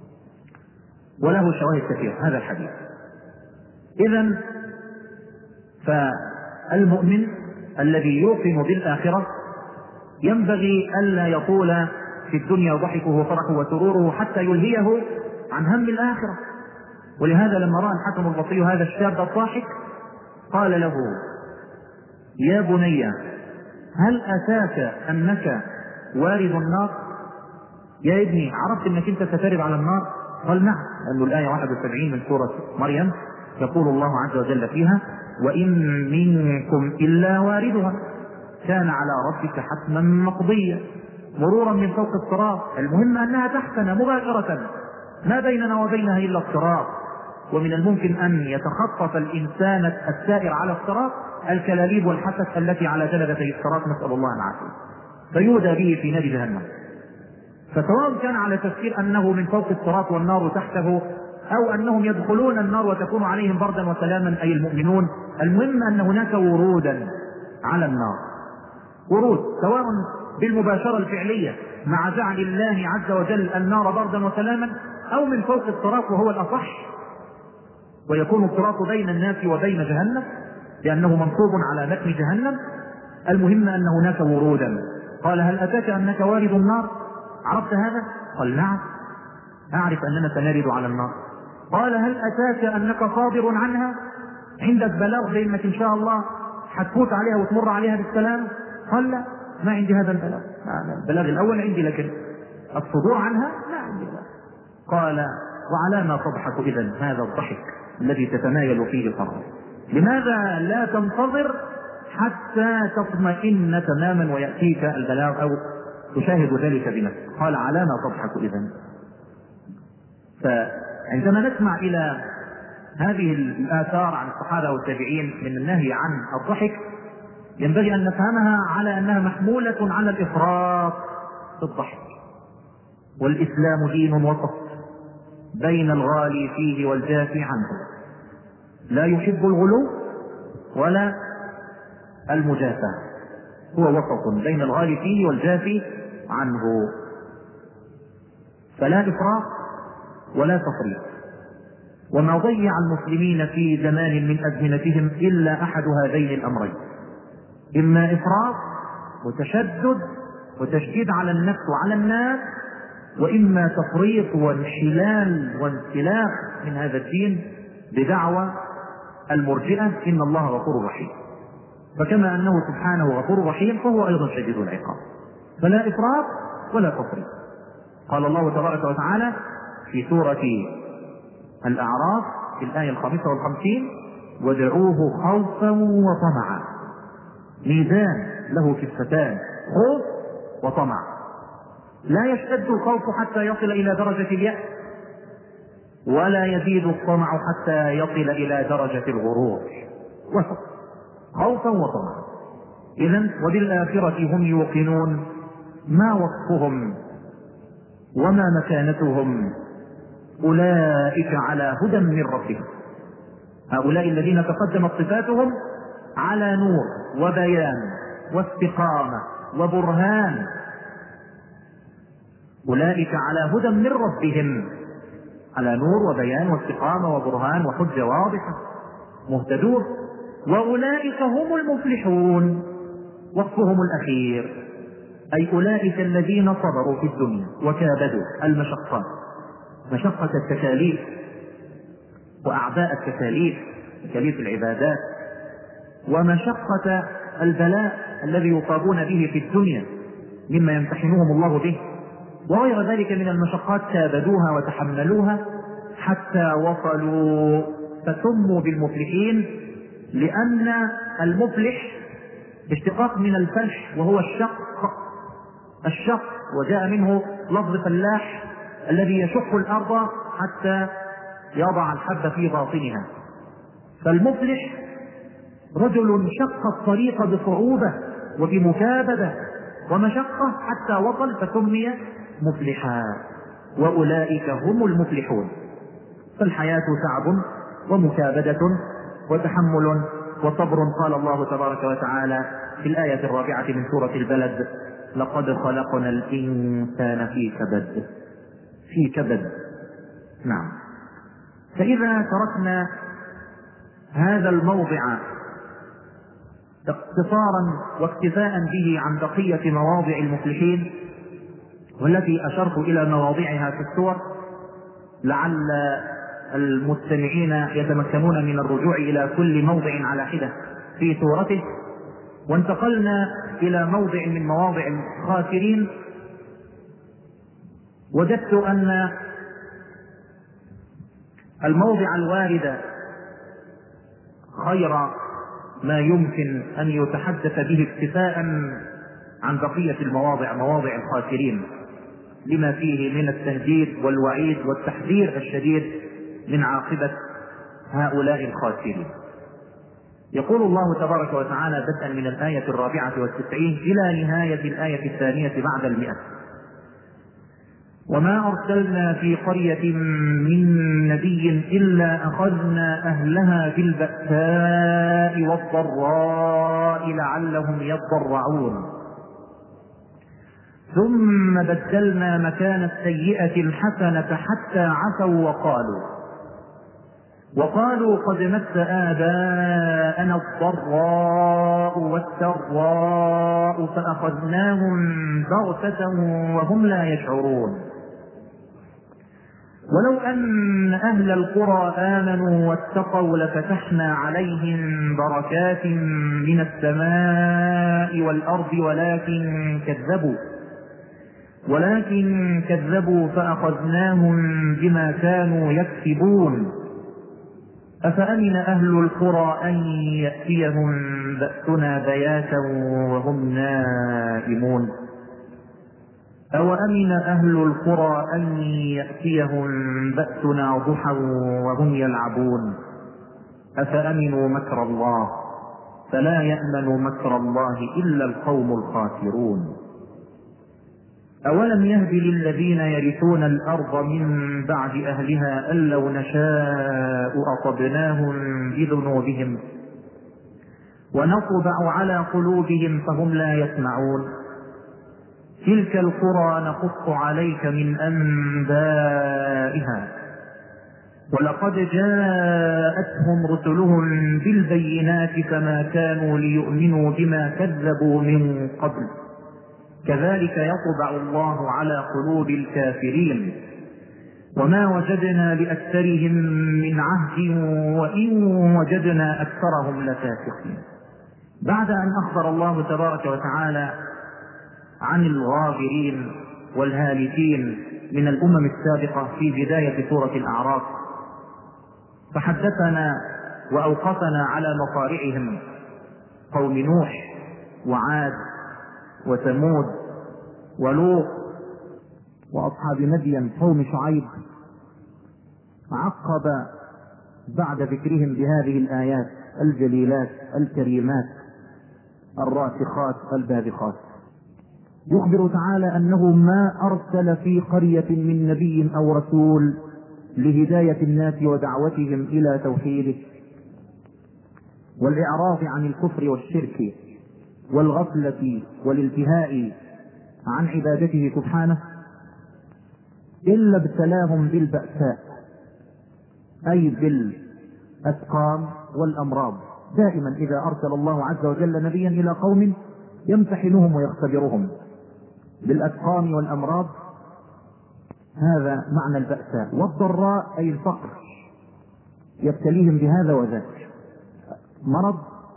A: وله شواهد كثيرة هذا الحديث. إذن فالمؤمن الذي يوقن بالآخرة ينبغي ألا يطول في الدنيا ضحكه وفرحه وسروره حتى يلهيه عن هم الآخرة. ولهذا لما رأى الحكم البصري هذا الشاب الضاحك قال له: يا بني، هل أتاك أنك وارد النار؟ يا ابني، عرفت أنك أنت سترد على النار؟ قال: نعم، لأنه الآية 71 من سورة مريم يقول الله عز وجل فيها: وإن منكم إلا واردها كان على ربك حتما مقضيا مرورا من فوق الصراط. المهم أنها تحتنا مباشرة، ما بيننا وبينها إلا الصراط، ومن الممكن أن يتخطف الإنسان السائر على الصراط الكلاليب والحسد التي على جلدتي الصراط، نسأل الله العافية، فيودى به في نار جهنم. فسواء كان على تفسير أنه من فوق الصراط والنار تحته، أو أنهم يدخلون النار وتكون عليهم بردا وسلاما أي المؤمنون، المهم أن هناك ورودا على النار، ورود سواء بالمباشرة الفعلية مع جعل الله عز وجل النار بردا وسلاما، أو من فوق الصراط وهو الأصح، ويكون الصراط بين الناس وبين جهنم لأنه منصوب على متن جهنم. المهم أن هناك ورودا. قال: هل أتاك أنك وارد النار؟ عرفت هذا؟ قال: نعم، أعرف أننا سنرد على النار. قال: هل أتاك أنك صابر عنها؟ عندك بلاغ بأنك إن شاء الله حتفوت عليها وتمر عليها بالسلام؟ قال: لا، ما عندي هذا البلاغ. البلاغ الأول عندي، لكن الصدور عنها لا عندي. قال: وعلى ما تضحك إذن هذا الضحك الذي تتمايل فيه الأرض؟ لماذا لا تنتظر حتى تطمئن تماما ويأتيك البلاغ أو تشاهد ذلك بنفسك؟ قال: على ما تضحك إذن. فعندما نسمع إلى هذه الآثار عن الصحابة والتابعين من النهي عن الضحك، ينبغي أن نفهمها على أنها محمولة على الإفراط في الضحك. والإسلام دين وسط بين الغالي فيه والجافي عنه، لا يحب الغلو ولا المجافاة، هو وسط بين الغالي فيه والجافي عنه، فلا إفراط ولا تفريط. وما ضيع المسلمين في زمان من أزمنتهم إلا أحد هذين الأمرين: إما إفراط وتشدد وتشديد على النفس وعلى الناس، وإما تفريط وانحلال وانسلاخ من هذا الدين بدعوى المرجئة إن الله غفور رحيم. فكما أنه سبحانه غفور رحيم فهو أيضا شديد العقاب، فلا إفراط ولا تفريط. قال الله تبارك وتعالى في سورة الأعراف في الآية 55: وادعوه خوفا وطمعا. ميزان له في الفتان، خوف وطمع. لا يشتد الخوف حتى يصل إلى درجة اليأس، ولا يزيد الطمع حتى يصل إلى درجة الغرور، وسط، خوفا وطمعا. إذن وبالآخرة هم يوقنون. ما وصفهم وما مكانتهم؟ أولئك على هدى من ربهم. هؤلاء الذين تقدمت صفاتهم على نور وبيان واستقامة وبرهان، أولئك على هدى من ربهم، على نور وبيان واستقامة وبرهان وحجة واضحة، مهتدون. وأولئك هم المفلحون. وصفهم الأخير أي أولئك الذين صبروا في الدنيا وكابدوا المشقات، مشقة التكاليف وأعباء التكاليف، تكاليف العبادات، ومشقة البلاء الذي يصابون به في الدنيا مما يمتحنهم الله به، وغير ذلك من المشقات كابدوها وتحملوها حتى وصلوا فسموا بالمفلحين، لأن المفلح اشتقاق من الفلح وهو الشق، وجاء منه لفظ فلاح الذي يشق الأرض حتى يضع الحب في باطنها. فالمفلح رجل شق الطريق بصعوبة وبمكابدة ومشقة حتى وصل فسمي مفلحا. وأولئك هم المفلحون. فالحياة تعب ومكابدة وتحمل وصبر. قال الله تبارك وتعالى في الآية 4 من سورة البلد: لقد خلقنا الإنسان في كبد. نعم. فإذا تركنا هذا الموضع اقتصارا واكتفاء به عن بقية مواضع المفلحين، والتي أشرت إلى مواضعها في السور لعل المستمعين يتمكنون من الرجوع إلى كل موضع على حدة في سورته. وانتقلنا إلى موضع من مواضع الخاسرين، وجدت أن الموضع الوارد خير ما يمكن أن يتحدث به اكتفاء عن بقية المواضع، مواضع الخاسرين، لما فيه من التهديد والوعيد والتحذير الشديد من عاقبة هؤلاء الخاسرين. يقول الله تبارك وتعالى بدءا من الآية 94 إلى نهاية الآية 2 بعد 100: وما أرسلنا في قرية من نبي إلا أخذنا أهلها بالبأساء والضراء لعلهم يضرعون ثم بدلنا مكان السيئة الحسنة حتى عفوا وقالوا قد مس آباءنا الضراء والسراء فأخذناهم بغتة وهم لا يشعرون ولو أن أهل القرى آمنوا واتقوا لفتحنا عليهم بركات من السماء والأرض ولكن كذبوا فأخذناهم بما كانوا يكسبون أفأمن أهل القرى أن يأتيهم بأسنا بياتا وهم نائمون أوأمن أهل القرى أن يأتيهم بأسنا ضحى وهم يلعبون أفأمنوا مكر الله فلا يأمن مكر الله إلا القوم الخاسرون أولم يهد للذين يرثون الأرض من بعد أهلها أن لو نشاء أصبناهم بذنوبهم ونطبع على قلوبهم فهم لا يسمعون تلك القرى نقص عليك من أنبائها ولقد جاءتهم رسلهم بالبينات فما كانوا ليؤمنوا بما كذبوا من قبل كذلك يطبع الله على قلوب الكافرين وما وجدنا لأكثرهم من عهد وإن وجدنا أكثرهم لفاسقين. بعد أن أخبر الله تبارك وتعالى عن الغابرين والهالكين من الأمم السابقة في بداية سورة الأعراف، فحدثنا وأوقفنا على مصارعهم قوم نوح وعاد وثمود ولوط وأصحاب مدين قوم شعيب. عقب بعد ذكرهم بهذه الآيات الجليلات الكريمات الراسخات الباذخات يخبر تعالى أنه ما أرسل في قرية من نبي أو رسول لهداية الناس ودعوتهم إلى توحيده والإعراض عن الكفر والشرك والغفلة والالتهاء عن عبادته سبحانه إلا ابتلاهم بالبأساء أي بالأسقام والأمراض. دائما إذا أرسل الله عز وجل نبيا إلى قوم يمتحنهم ويختبرهم بالأسقام والأمراض، هذا معنى البأساء. والضراء أي الفقر، يبتليهم بهذا وذاك، مرض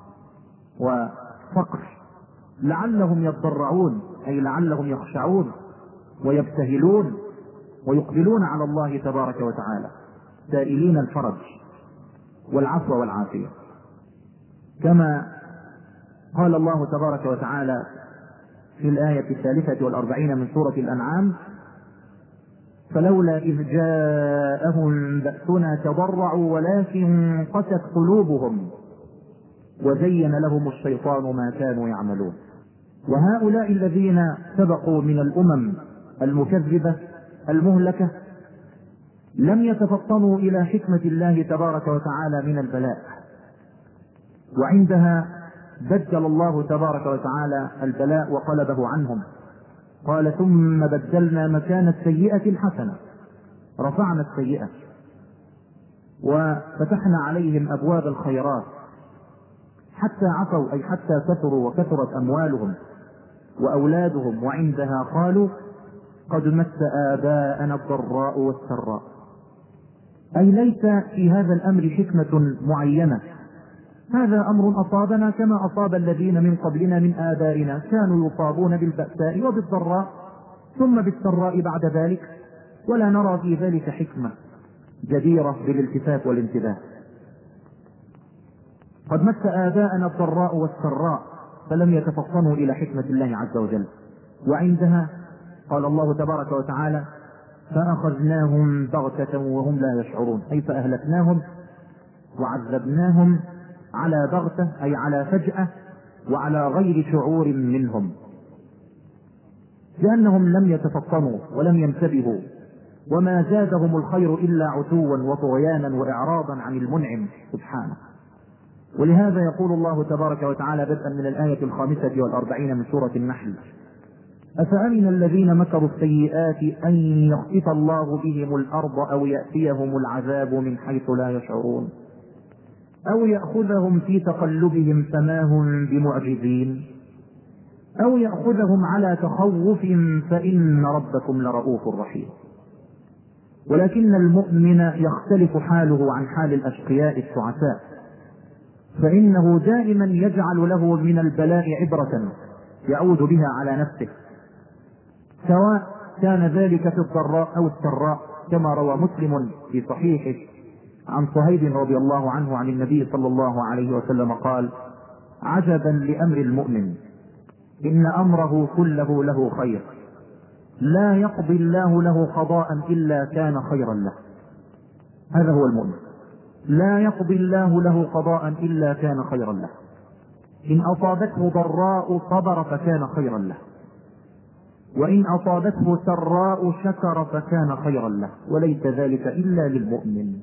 A: وفقر، لعلهم يضرعون أي لعلهم يخشعون ويبتهلون ويقبلون على الله تبارك وتعالى سائلين الفرج والعفو والعافية، كما قال الله تبارك وتعالى في الآية 43 من سورة الأنعام: فلولا إذ جاءهم بأسنا تضرعوا ولكن قست قلوبهم وزين لهم الشيطان ما كانوا يعملون. وهؤلاء الذين سبقوا من الأمم المكذبة المهلكة لم يتفطنوا إلى حكمة الله تبارك وتعالى من البلاء، وعندها بدل الله تبارك وتعالى البلاء وقلبه عنهم. قال: ثم بدلنا مكان السيئة الحسنة، رفعنا السيئة وفتحنا عليهم أبواب الخيرات
B: حتى عصوا أي حتى كثروا وكثرت أموالهم وأولادهم، وعندها قالوا قد مس آباءنا الضراء والسراء. أي ليس في هذا الأمر حكمة معينة، هذا أمر أصابنا كما أصاب الذين من قبلنا من آبائنا، كانوا يصابون بالبأساء وبالضراء ثم بالسراء بعد ذلك، ولا نرى في ذلك حكمة جديرة بالالتفات والانتباه. قد مس آباءنا الضراء والسراء، فلم يتفطنوا إلى حكمة الله عز وجل. وعندها قال الله تبارك وتعالى فأخذناهم بغتة وهم لا يشعرون، أي فأهلكناهم وعذبناهم على بغتة أي على فجأة وعلى غير شعور منهم، لأنهم لم يتفطنوا ولم ينتبهوا، وما زادهم الخير إلا عتوا وطغيانا وإعراضا عن المنعم سبحانه. ولهذا يقول الله تبارك وتعالى بدءا من الآية 45 من سورة النحل أفأمن الذين مكروا السيئات أن يخسف الله بهم الأرض أو يأتيهم العذاب من حيث لا يشعرون أو يأخذهم في تقلبهم فما هم بمعجزين أو يأخذهم على تخوف فإن ربكم لرؤوف رحيم. ولكن المؤمن يختلف حاله عن حال الأشقياء السعساء، فإنه دائما يجعل له من البلاء عبرة يعود بها على نفسه، سواء كان ذلك في الضراء أو السراء، كما روى مسلم في صحيحه عن صهيب رضي الله عنه عن النبي صلى الله عليه وسلم قال عجبا لأمر المؤمن إن أمره كله له خير، لا يقضي الله له قضاء إلا كان خيرا له. هذا هو المؤمن، لا يقضي الله له قضاء إلا كان خيرا له. إن أصابته ضراء صبر فكان خيرا له، وإن أصابته سراء شكر فكان خيرا له، وليس ذلك إلا للمؤمن.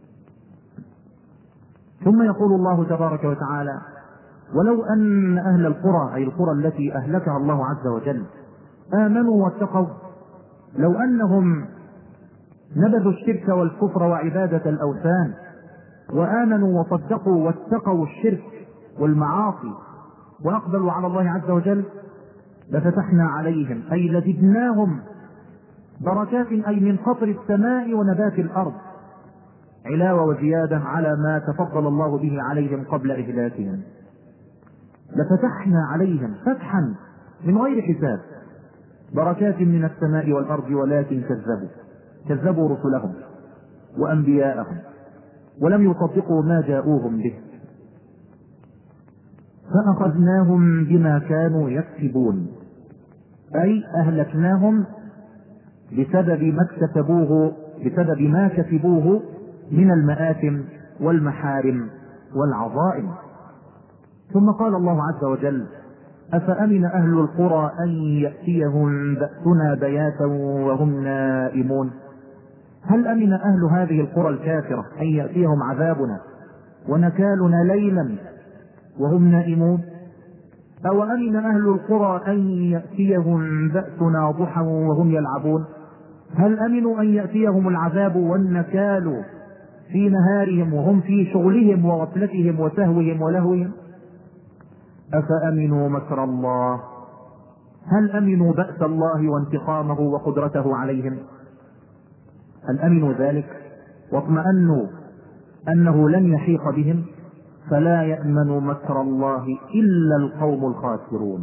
B: ثم يقول الله تبارك وتعالى ولو أن أهل القرى أي القرى التي أهلكها الله عز وجل آمنوا واتقوا، لو أنهم نبذوا الشرك والكفر وعبادة الأوثان وآمنوا وصدقوا واتقوا الشرك والمعاصي وأقبلوا على الله عز وجل لفتحنا عليهم أي لزدناهم بركات أي من قطر السماء ونبات الأرض علاوة وزيادة على ما تفضل الله به عليهم قبل إهلاكهم. لفتحنا عليهم فتحا من غير حساب بركات من السماء والأرض، ولكن كذبوا رسلهم وأنبياءهم ولم يصدقوا ما جاءوهم به، فأخذناهم بما كانوا يكسبون، أي أهلكناهم بسبب ما كسبوه من المآثم والمحارم والعظائم. ثم قال الله عز وجل أفأمن أهل القرى أن يأتيهم بأسنا بياتا وهم نائمون. هل أمن أهل هذه القرى الكافرة أن يأتيهم عذابنا ونكالنا ليلا وهم نائمون؟ أو أمن أهل القرى أن يأتيهم بأسنا ضحى وهم يلعبون؟ هل أمنوا أن يأتيهم العذاب والنكال في نهارهم وهم في شغلهم وغفلتهم وسهوهم ولهوهم؟ أفأمنوا مكر الله، هل أمنوا بأس الله وانتقامه وقدرته عليهم؟ هل أمنوا ذلك واطمأنوا أنه لن يحيط بهم؟ فلا يأمن مكر الله إلا القوم الخاسرون.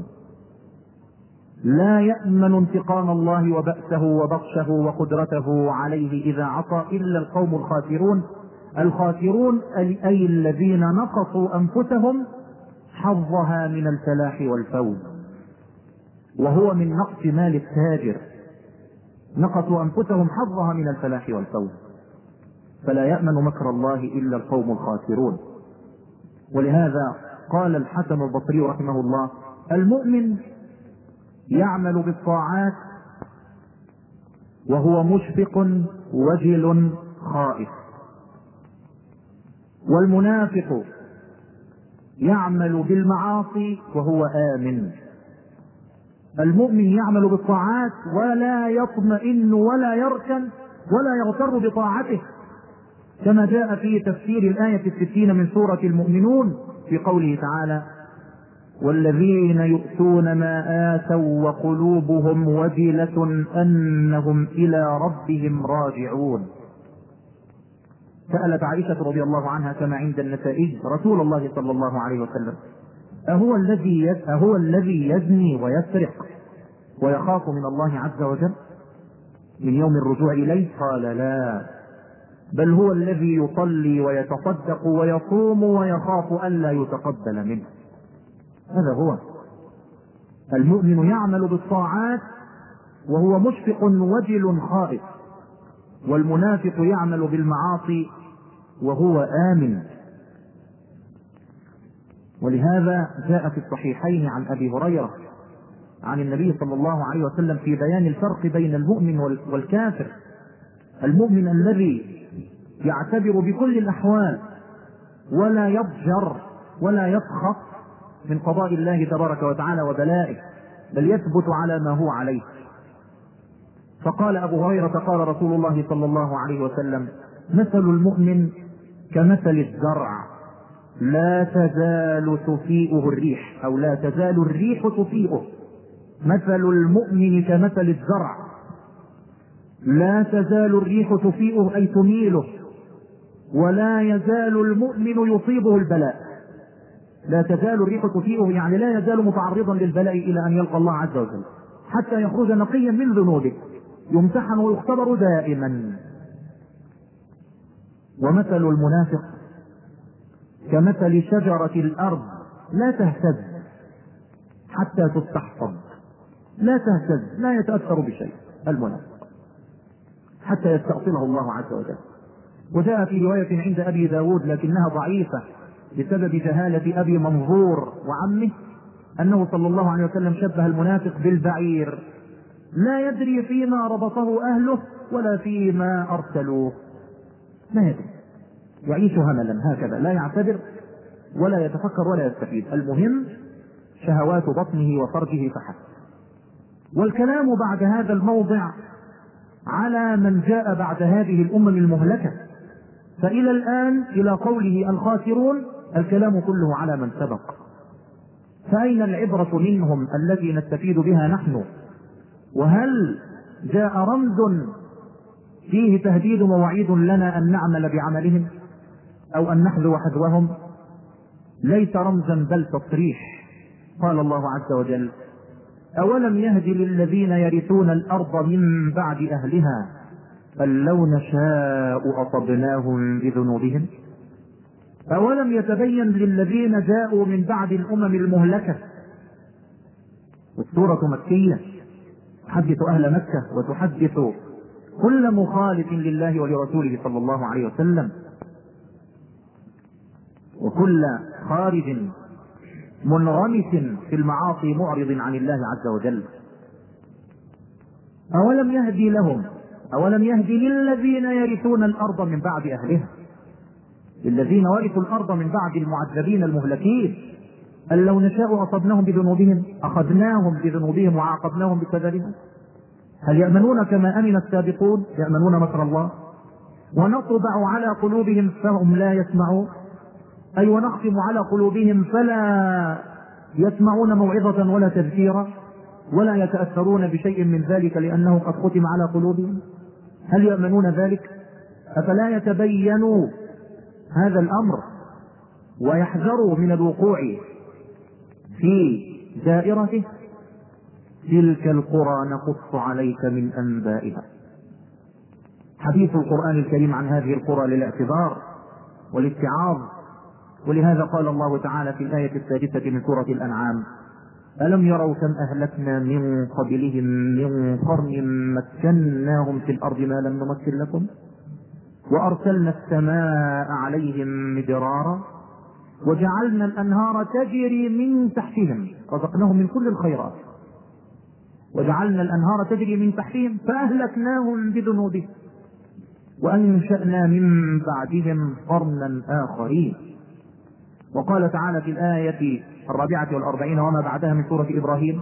B: لا يأمن انتقام الله وبأسه وبطشه وقدرته عليه إذا عصى إلا القوم الخاسرون. الخاسرون أي الذين نقصوا أنفسهم حظها من الفلاح والفوز، وهو من نقص مال التاجر، نقصوا أنفسهم حظها من الفلاح والفوز. فلا يأمن مكر الله إلا القوم الخاسرون. ولهذا قال الحسن البصري رحمه الله المؤمن يعمل بالطاعات وهو مشفق وجل خائف، والمنافق يعمل بالمعاصي وهو آمن. المؤمن يعمل بالطاعات ولا يطمئن ولا يركن ولا يغتر بطاعته، كما جاء في تفسير الآية 60 من سورة المؤمنون في قوله تعالى: والذين يؤتون ما آتوا وقلوبهم وجلة أنهم إلى ربهم راجعون. سألت عائشة رضي الله عنها كما عند النسائي رسول الله صلى الله عليه وسلم: أهو الذي يزني ويسرق ويخاف من الله عز وجل من يوم الرجوع إليه؟ قال: لا، بل هو الذي يصلي ويتصدق ويصوم ويخاف ألا يتقبل منه. هذا هو المؤمن، يعمل بالطاعات وهو مشفق وجل خائف، والمنافق يعمل بالمعاصي وهو آمن. ولهذا جاء في الصحيحين عن أبي هريرة عن النبي صلى الله عليه وسلم في بيان الفرق بين المؤمن والكافر: المؤمن الذي يعتبر بكل الأحوال ولا يضجر ولا يسخط من قضاء الله تبارك وتعالى وبلائه، بل يثبت على ما هو عليه. فقال أبو هريرة: قال رسول الله صلى الله عليه وسلم: مثل المؤمن كمثل الزرع لا تزال تفيئه الريح، أو لا تزال الريح تفيئه. مثل المؤمن كمثل الزرع لا تزال الريح تفيئه أي تميله، ولا يزال المؤمن يصيبه البلاء. لا تزال الريح تفيئه يعني لا يزال متعرضا للبلاء إلى أن يلقى الله عز وجل حتى يخرج نقيا من ذنوبه، يمتحن ويختبر دائما. ومثل المنافق كمثل شجرة الأرض لا تهتز حتى تستحفظ، لا تهتز، لا يتأثر بشيء المنافق حتى يستأصله الله عز وجل. وجاء في رواية عند أبي داود لكنها ضعيفة بسبب جهالة أبي منظور وعمه أنه صلى الله عليه وسلم شبه المنافق بالبعير لا يدري فيما ربطه أهله ولا فيما أرسلوه، لا يدري، يعيش هملا هكذا، لا يعتبر ولا يتفكر ولا يستفيد، المهم شهوات بطنه وفرجه فحسب. والكلام بعد هذا الموضع على من جاء بعد هذه الأمم المهلكة، فإلى الآن إلى قوله الخاسرون الكلام كله على من سبق. فأين العبرة منهم التي نستفيد بها نحن؟ وهل جاء رمز فيه تهديد ووعيد لنا أن نعمل بعملهم أو أن نحذو حذوهم؟ ليس رمزا بل تصريح. قال الله عز وجل: أولم يهد للذين يرثون الأرض من بعد أهلها أن لو نشاء أصبناهم بذنوبهم. أولم يتبين للذين جاءوا من بعد الأمم المهلكة. والسورة مكية تحدث أهل مكة وتحدث كل مخالف لله ولرسوله صلى الله عليه وسلم، وكل خارج منغمس في المعاصي معرض عن الله عز وجل. أولم يهدي لهم، أولم يهدي للذين يرثون الأرض من بعد أهلها، للذين ورثوا الأرض من بعد المعذبين المهلكين، أن لو نشاء أصبناهم بذنوبهم، أخذناهم بذنوبهم وعاقبناهم بسببها. هل يأمنون كما أمن السابقون؟ يأمنون مكر الله. ونطبع على قلوبهم فهم لا يسمعون، أي ونختم على قلوبهم فلا يسمعون موعظة ولا تذكيرا ولا يتأثرون بشيء من ذلك لأنه قد ختم على قلوبهم. هل يأمنون ذلك؟ أفلا يتبينوا هذا الأمر ويحذروا من الوقوع في دائرته؟ تلك القرى نقص عليك من أنبائها. حديث القرآن الكريم عن هذه القرى للاعتبار والاتعاظ. ولهذا قال الله تعالى في الآية السادسة من سورة الأنعام: ألم يروا كم أهلكنا من قبلهم من قرن مكناهم في الأرض ما لم نمكن لكم وأرسلنا السماء عليهم مدرارا وجعلنا الأنهار تجري من تحتهم رزقناهم من كل الخيرات وجعلنا الأنهار تجري من تحتهم فأهلكناهم بذنوبهم وأنشأنا من بعدهم قرنا آخرين. وقال تعالى في الآية 44 وما بعدها من سورة إبراهيم: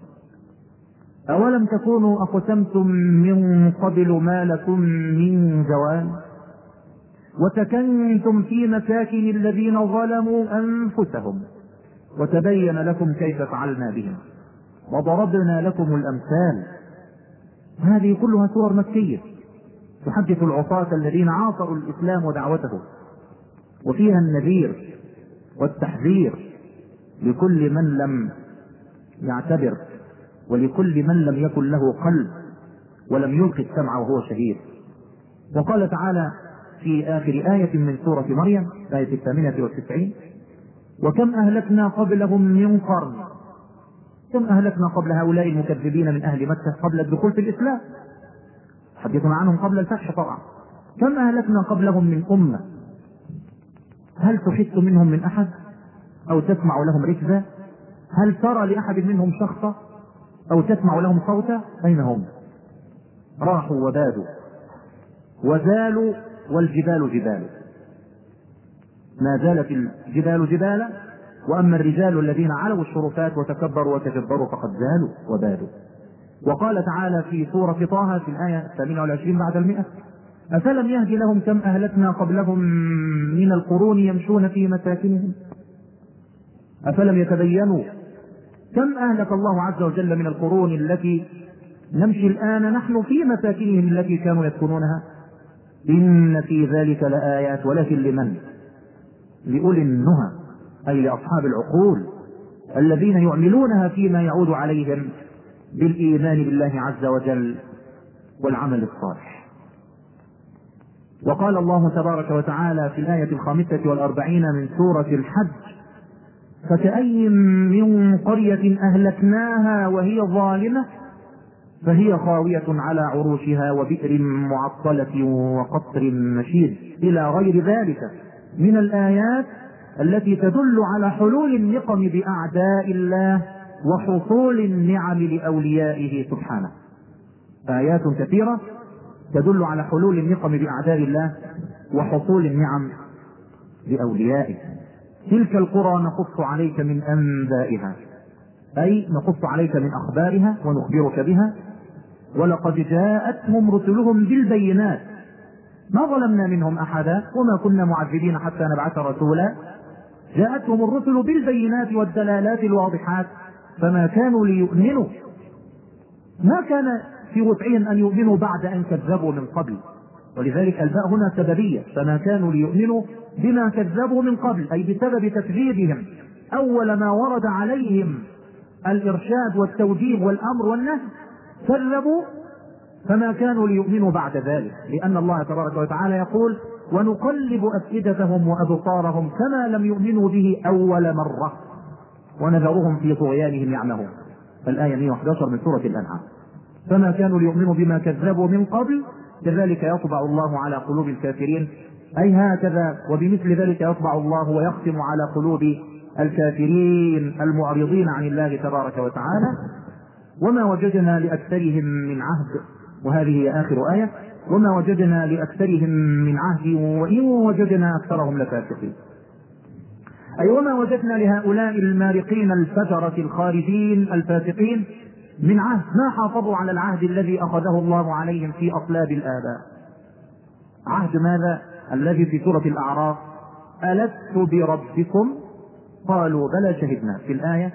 B: أولم تكونوا أقسمتم من قبل ما لكم من زوال وسكنتم في مساكن الذين ظلموا أنفسهم وتبين لكم كيف فعلنا بهم وضربنا لكم الأمثال. هذه كلها سور مكية تحدث العصاة الذين عاصروا الإسلام ودعوته، وفيها النذير والتحذير لكل من لم يعتبر ولكل من لم يكن له قلب ولم يلقي السمع وهو شهيد. وقال تعالى في آخر آية من سورة مريم آية 98: وكم أهلكنا قبلهم من قرن. كم أهلكنا قبل هؤلاء المكذبين من أهل مكة قبل الدخول في الإسلام، حدثنا عنهم قبل الفتح طبعا. كم أهلكنا قبلهم من أمة، هل تحس منهم من أحد أو تسمع لهم ركزا؟ هل ترى لأحد منهم شخصا أو تسمع لهم صوتا؟ أين هم؟ راحوا وبادوا وزالوا والجبال جبال. ما زالت الجبال جبالا، وأما الرجال الذين علوا الشرفات وتكبروا وتجبروا فقد زالوا وبادوا. وقال تعالى في سورة طه في الآية 28 بعد 100: أفلم يهد لهم كم أهلكنا قبلهم من القرون يمشون في مساكنهم أفلم يتبينوا كم أهلك الله عز وجل من القرون التي نمشي الآن نحن في مساكنهم التي كانوا يسكنونها. إن في ذلك لآيات، ولكن لمن؟ لأولي النهى، أي لأصحاب العقول الذين يعملونها فيما يعود عليهم بالإيمان بالله عز وجل والعمل الصالح. وقال الله تبارك وتعالى في الآية 45 من سورة الحج: فكأي من قرية أهلكناها وهي ظالمة فهي خاوية على عروشها وبئر معطلة وقصر مشيد، إلى غير ذلك من الآيات التي تدل على حلول النقم بأعداء الله وحصول النعم لأوليائه سبحانه. آيات كثيرة تدل على حلول النقم بأعداء الله وحصول النعم لأوليائه. تلك القرى نقص عليك من أنبائها، أي نقص عليك من أخبارها ونخبرك بها. ولقد جاءتهم رسلهم بالبينات ما ظلمنا منهم أحدا وما كنا معذبين حتى نبعث رسولا. جاءتهم الرسل بالبينات والدلالات الواضحات فما كانوا ليؤمنوا، ما كان في وسعهم أن يؤمنوا بعد أن كذبوا من قبل، ولذلك الباء هنا سببية، فما كانوا ليؤمنوا بما كذبوا من قبل، أي بسبب تكذيبهم أول ما ورد عليهم الإرشاد والتوجيه والأمر والنهي كذبوا، فما كانوا ليؤمنوا بعد ذلك، لأن الله تبارك وتعالى يقول: ونقلب أفئدتهم وأبصارهم كما لم يؤمنوا به أول مرة ونذرهم في طغيانهم يعمهون. الآية 111 من سورة الأنعام. فما كانوا ليؤمنوا بما كذبوا من قبل كذلك يطبع الله على قلوب الكافرين، أي هكذا وبمثل ذلك يطبع الله ويختم على قلوب الكافرين المعرضين عن الله تبارك وتعالى. وما وجدنا لأكثرهم من عهد، وهذه هي آخر آية: وما وجدنا لأكثرهم من عهد وإن وجدنا أكثرهم لفاسقين. أي وما وجدنا لهؤلاء المارقين الفجرة الخارجين الفاسقين من عهد، ما حافظوا على العهد الذي أخذه الله عليهم في أصلاب الآباء. عهد ماذا؟ الذي في سورة الأعراف: ألست بربكم قالوا بلى شهدنا، في الآية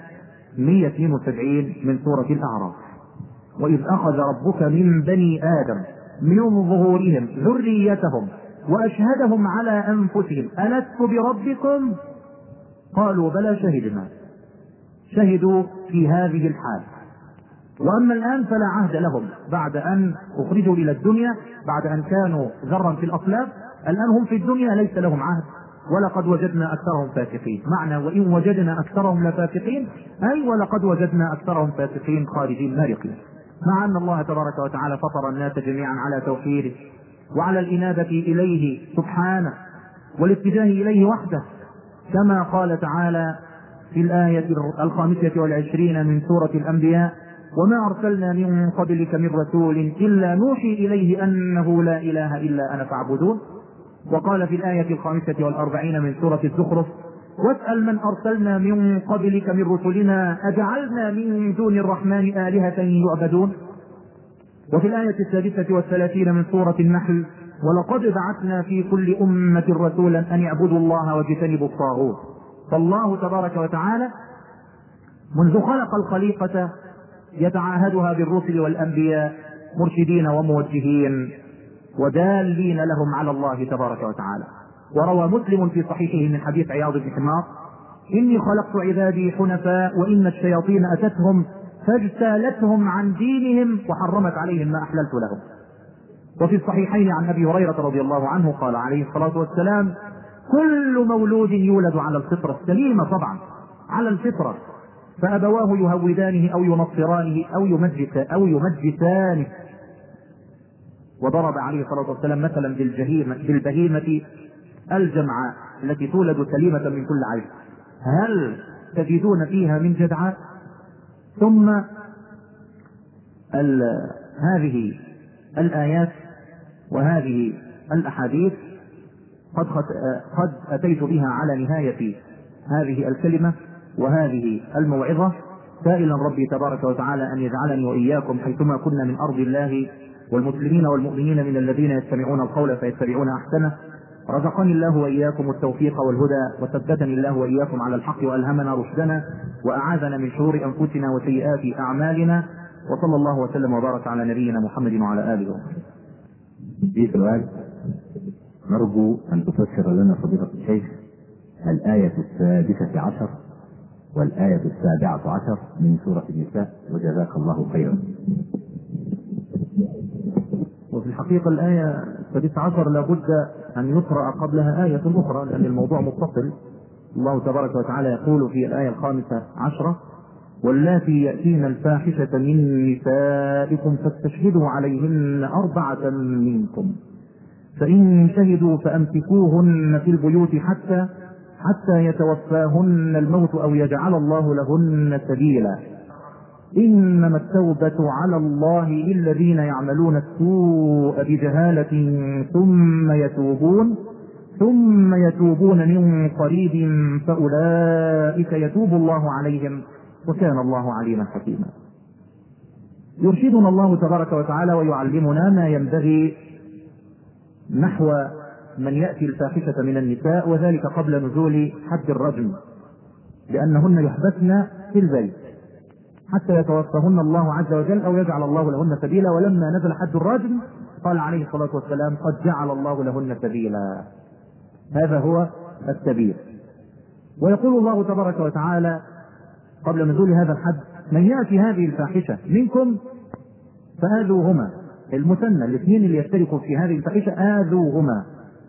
B: 172 من سورة الأعراف: وإذ أخذ ربك من بني آدم من ظهورهم ذريتهم وأشهدهم على أنفسهم ألست بربكم قالوا بلى شهدنا. شهدوا في هذه الحال. وأما الآن فلا عهد لهم بعد أن أخرجوا إلى الدنيا، بعد أن كانوا ذرا في الأصلاب، الآن هم في الدنيا ليس لهم عهد. ولقد وجدنا أكثرهم فاسقين، معنى وإن وجدنا أكثرهم لفاسقين أي ولقد وجدنا أكثرهم فاسقين خارجين مارقين، مع أن الله تبارك وتعالى فطر الناس جميعا على توحيده وعلى الإنابة إليه سبحانه والاتجاه إليه وحده، كما قال تعالى في الآية 25 من سورة الأنبياء: وما أرسلنا من قبلك من رسول إلا نوحي إليه أنه لا إله إلا أنا فاعبدون. وقال في الآية 45 من سورة الزخرف: واسأل من أرسلنا من قبلك من رسلنا أجعلنا من دون الرحمن آلهة يعبدون. وفي الآية 36 من سورة النحل: ولقد بعثنا في كل أمة رسولا أن يعبدوا الله واجتنبوا الطاغوت. فالله تبارك وتعالى منذ خلق الخليقة يتعاهدها بالرسل والأنبياء مرشدين وموجهين ودالين لهم على الله تبارك وتعالى. وروى مسلم في صحيحه من حديث عياض بن حمار: إني خلقت عبادي حنفاء وإن الشياطين أتتهم فاجتالتهم عن دينهم وحرمت عليهم ما أحللت لهم. وفي الصحيحين عن أبي هريرة رضي الله عنه قال عليه الصلاة والسلام: كل مولود يولد على الفطرة السليمة، طبعا على الفطرة، فأبواه يهودانه أو ينصرانه أو يمجسانه. وضرب عليه الصلاة والسلام مثلا بالبهيمة الجمعاء التي تولد سليمة من كل عيب، هل تجدون فيها من جدعاء؟ ثم هذه الآيات وهذه الأحاديث قد أتيت بها على نهاية هذه الكلمة وهذه الموعظة، سائلا ربي تبارك وتعالى أن يجعلني وإياكم حيثما كنا من أرض الله، والمسلمين والمؤمنين من الذين يستمعون القول فيتبعون أحسنه. رزقني الله وإياكم التوفيق والهدى، وثبتني الله وإياكم على الحق، وألهمنا رشدنا، وأعاذنا من شرور أنفسنا وسيئات أعمالنا. وصلى الله وسلم وبارك على نبينا محمد وعلى آله وصحبه.
C: في سؤال نرجو أن تفسر لنا فضيلة الشيخ الآية 16 والآية 17 من سورة النساء، وجزاك الله خيرا.
B: وفي الحقيقة الآية 16 لابد أن يقرأ قبلها آية أخرى لأن الموضوع متصل. الله تبارك وتعالى يقول في الآية 15: واللاتي يأتين الفاحشة من نسائكم فاستشهدوا عليهن 4 منكم، فإن شهدوا فأمسكوهن في البيوت حتى يتوفاهن الموت أو يجعل الله لهن سبيلا، إنما التوبة على الله للذين يعملون السوء بجهالة ثم يتوبون من قريب فأولئك يتوب الله عليهم وكان الله عليما حكيما. يرشدنا الله تبارك وتعالى ويعلمنا ما ينبغي نحو من يأتي الفاحشة من النساء، وذلك قبل نزول حد الرجم، لأنهن يحبسن في البيت حتى يتوفاهن الله عز وجل أو يجعل الله لهن سبيلا. ولما نزل حد الرجم قال عليه الصلاة والسلام: قد جعل الله لهن سبيلا. هذا هو السبيل. ويقول الله تبارك وتعالى قبل نزول هذا الحد: من يأتي هذه الفاحشة منكم فآذوهما. المثنى، الاثنين اللي يشتركوا في هذه الفاحشة آذوهما،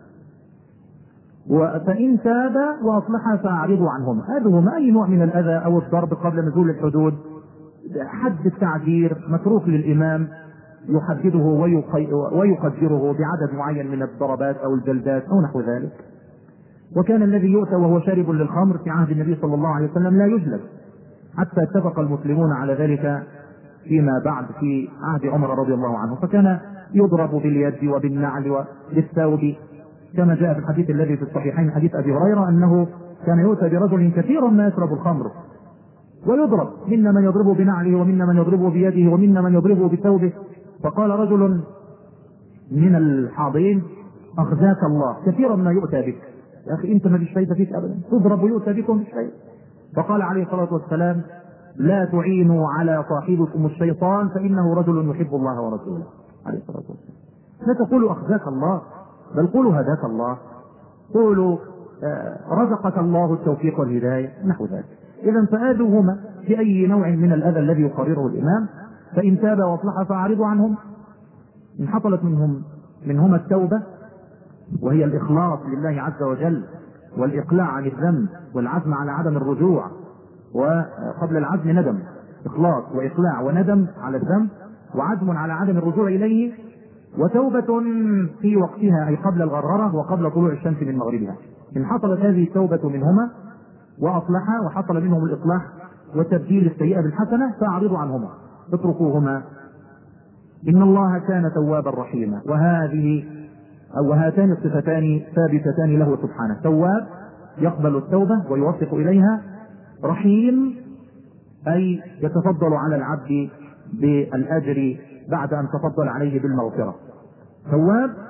B: فإن تابا وأصلحا فأعرضوا عنهما. آذوهما أي نوع من الأذى أو الضرب قبل نزول الحدود، حد التعذير متروك للإمام يحدده ويقدره بعدد معين من الضربات أو الجلدات أو نحو ذلك. وكان الذي يؤتى وهو شارب للخمر في عهد النبي صلى الله عليه وسلم لا يجلد، حتى اتفق المسلمون على ذلك فيما بعد في عهد عمر رضي الله عنه، فكان يضرب باليد وبالنعل وبالثوب، كما جاء في الحديث الذي في الصحيحين حديث أبي هريرة أنه كان يؤتى برجل كثيرا ما يشرب الخمر ويضرب، منا من يضربه بنعله ومنا من يضربه بيده ومنا من يضربه بثوبه. فقال رجل من الحاضرين: أخزاك الله، كثيرا ما يؤتى بك يا أخي، أنت ما فيش فايدة فيك أبدا، تضرب ويؤتى بكم شيء. فقال عليه الصلاة والسلام: لا تعينوا على صاحبكم الشيطان فإنه رجل يحب الله ورسوله. عليه الصلاة والسلام. لا تقولوا أخزاك الله، بل قولوا هداك الله، قولوا رزقك الله التوفيق والهداية، نحو ذلك. إذا فآذوهما بأي نوع من الأذى الذي يقرره الإمام، فإن تاب واصلح فأعرضوا عنهم. إن حصلت منهما التوبة وهي الإخلاص لله عز وجل والإقلاع عن الذنب والعزم على عدم الرجوع، وقبل العزم ندم، إخلاص وإقلاع وندم على الذنب وعزم على عدم الرجوع إليه، وتوبة في وقتها أي قبل الغررة وقبل طلوع الشمس من مغربها. إن حصلت هذه التوبة منهما وأصلحا وحصل منهم الإصلاح وتبديل السيئة بالحسنة فأعرضوا عنهما، اتركوهما، إن الله كان توابا رحيما. وهاتان الصفتان ثابتتان له سبحانه: تواب يقبل التوبة ويوفق إليها، رحيم أي يتفضل على العبد بالأجر بعد أن تفضل عليه بالمغفرة. تواب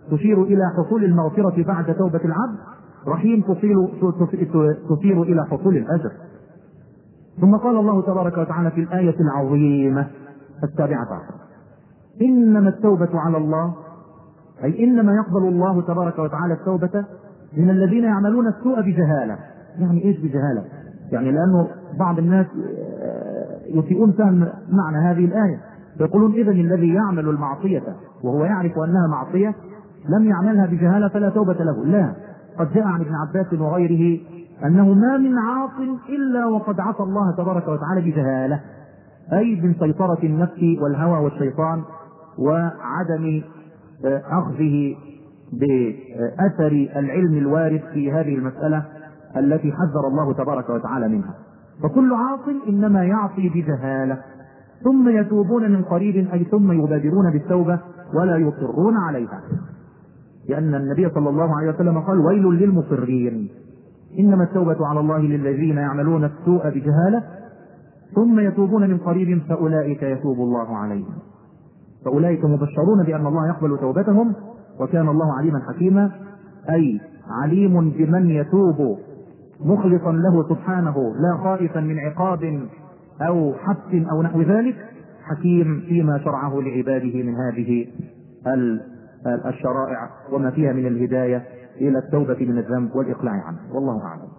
B: تشير إلى حصول المغفرة بعد توبة العبد، رحيم تشير إلى حصول الأجر. ثم قال الله تبارك وتعالى في الآية العظيمة 17: إنما التوبة على الله، أي إنما يقبل الله تبارك وتعالى التوبة من الذين يعملون السوء بجهالة. يعني إيش بجهالة؟ يعني لأنه بعض الناس يسيئون فهم معنى هذه الآية، يقولون إذن الذي يعمل المعصية وهو يعرف أنها معصية لم يعملها بجهالة فلا توبة له. لا، قد جاء عن ابن عباس وغيره أنه ما من عاص إلا وقد عصى الله تبارك وتعالى بجهالة، أي من سيطرة النفس والهوى والشيطان وعدم أخذه بأثر العلم الوارد في هذه المسألة التي حذر الله تبارك وتعالى منها. فكل عاص إنما يعصي بجهالة ثم يتوبون من قريب، أي ثم يبادرون بالتوبة ولا يصرون عليها، لأن النبي صلى الله عليه وسلم قال: ويل للمصرين. إنما التوبة على الله للذين يعملون السوء بجهالة ثم يتوبون من قريب فأولئك يتوب الله عليهم. فأولئك مبشرون بأن الله يقبل توبتهم، وكان الله عليما حكيما، أي عليم بمن يتوب مخلصا له سبحانه لا خائفا من عقاب أو حبس أو نحو ذلك، حكيم فيما شرعه لعباده من هذه الشرائع وما فيها من الهداية إلى التوبة من الذنب والإقلاع عنه. والله أعلم.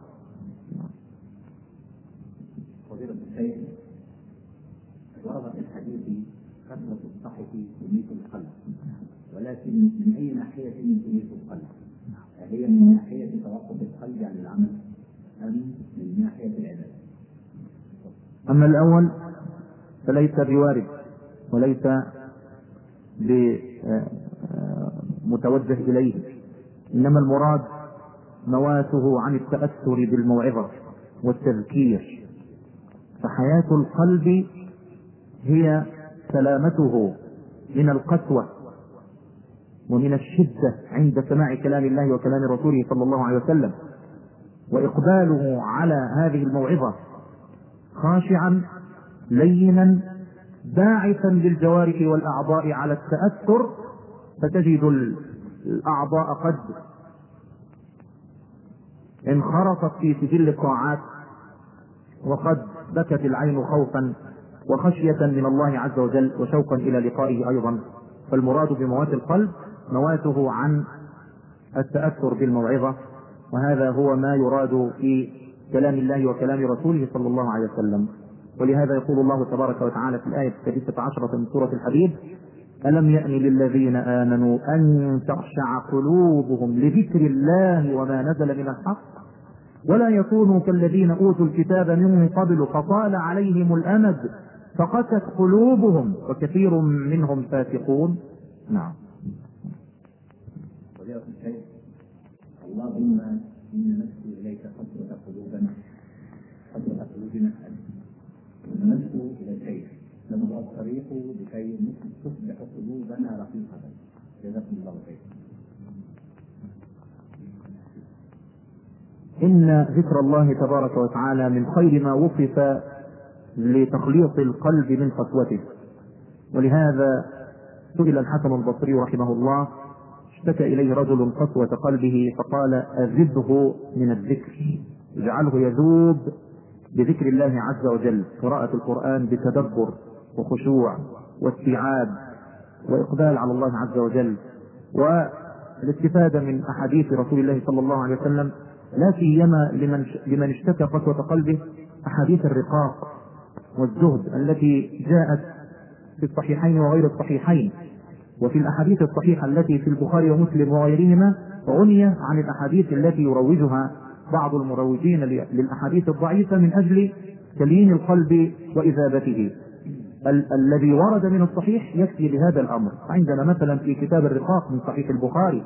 C: فضيلة الشيخ، ورد في الحديث كثرة الصحف تميت القلب، ولكن من أي ناحية تميت القلب؟ هي من ناحية توقف القلب عن العمل أم من ناحية العبادة؟
B: أما الأول فليس بوارد وليس بمتوجه إليه، إنما المراد مواته عن التأثر بالموعظة والتذكير. فحياة القلب هي سلامته من القسوة ومن الشدة عند سماع كلام الله وكلام رسوله صلى الله عليه وسلم، وإقباله على هذه الموعظة خاشعا لينا باعثا للجوارح والأعضاء على التأثر، فتجد الأعضاء قد انخرطت في سجل الطاعات، وقد بكت العين خوفا وخشية من الله عز وجل وشوقا إلى لقائه أيضا. فالمراد بموات القلب مواته عن التأثر بالموعظة، وهذا هو ما يراد في كلام الله وكلام رسوله صلى الله عليه وسلم. ولهذا يقول الله تبارك وتعالى في الآية 16 من سورة الحديد: ألم يأن للذين آمنوا أن تخشع قلوبهم لذكر الله وما نزل من الحق ولا يكونوا كالذين أوتوا الكتاب من قبل فطال عليهم الأمد فقست قلوبهم وكثير منهم فاسقون. نعم.
C: اللهم إن نشكو إليك قسوة قلوبنا ونشكو إلى الشيخ نبغى الطريق لكي تصبح قلوبنا رقيقة. جزاكم الله خيرا.
B: إن ذكر الله تبارك وتعالى من خير ما وصف لتخليص القلب من قسوته، ولهذا سئل الحسن البصري رحمه الله، اشتكى إليه رجل قسوة قلبه فقال: أذبه من الذكر، اجعله يذوب بذكر الله عز وجل، قراءة القرآن بتدبر وخشوع واستيعاب وإقبال على الله عز وجل، والاستفادة من أحاديث رسول الله صلى الله عليه وسلم، لا سيما لمن اشتكى قسوة قلبه أحاديث الرقاق والزهد التي جاءت في الصحيحين وغير الصحيحين. وفي الأحاديث الصحيحة التي في البخاري ومسلم وغيرهما عنية عن الأحاديث التي يروجها بعض المروجين للأحاديث الضعيفة من أجل تليين القلب وإذابته. الذي ورد من الصحيح يكفي لهذا الأمر. عندنا مثلا في كتاب الرقاق من صحيح البخاري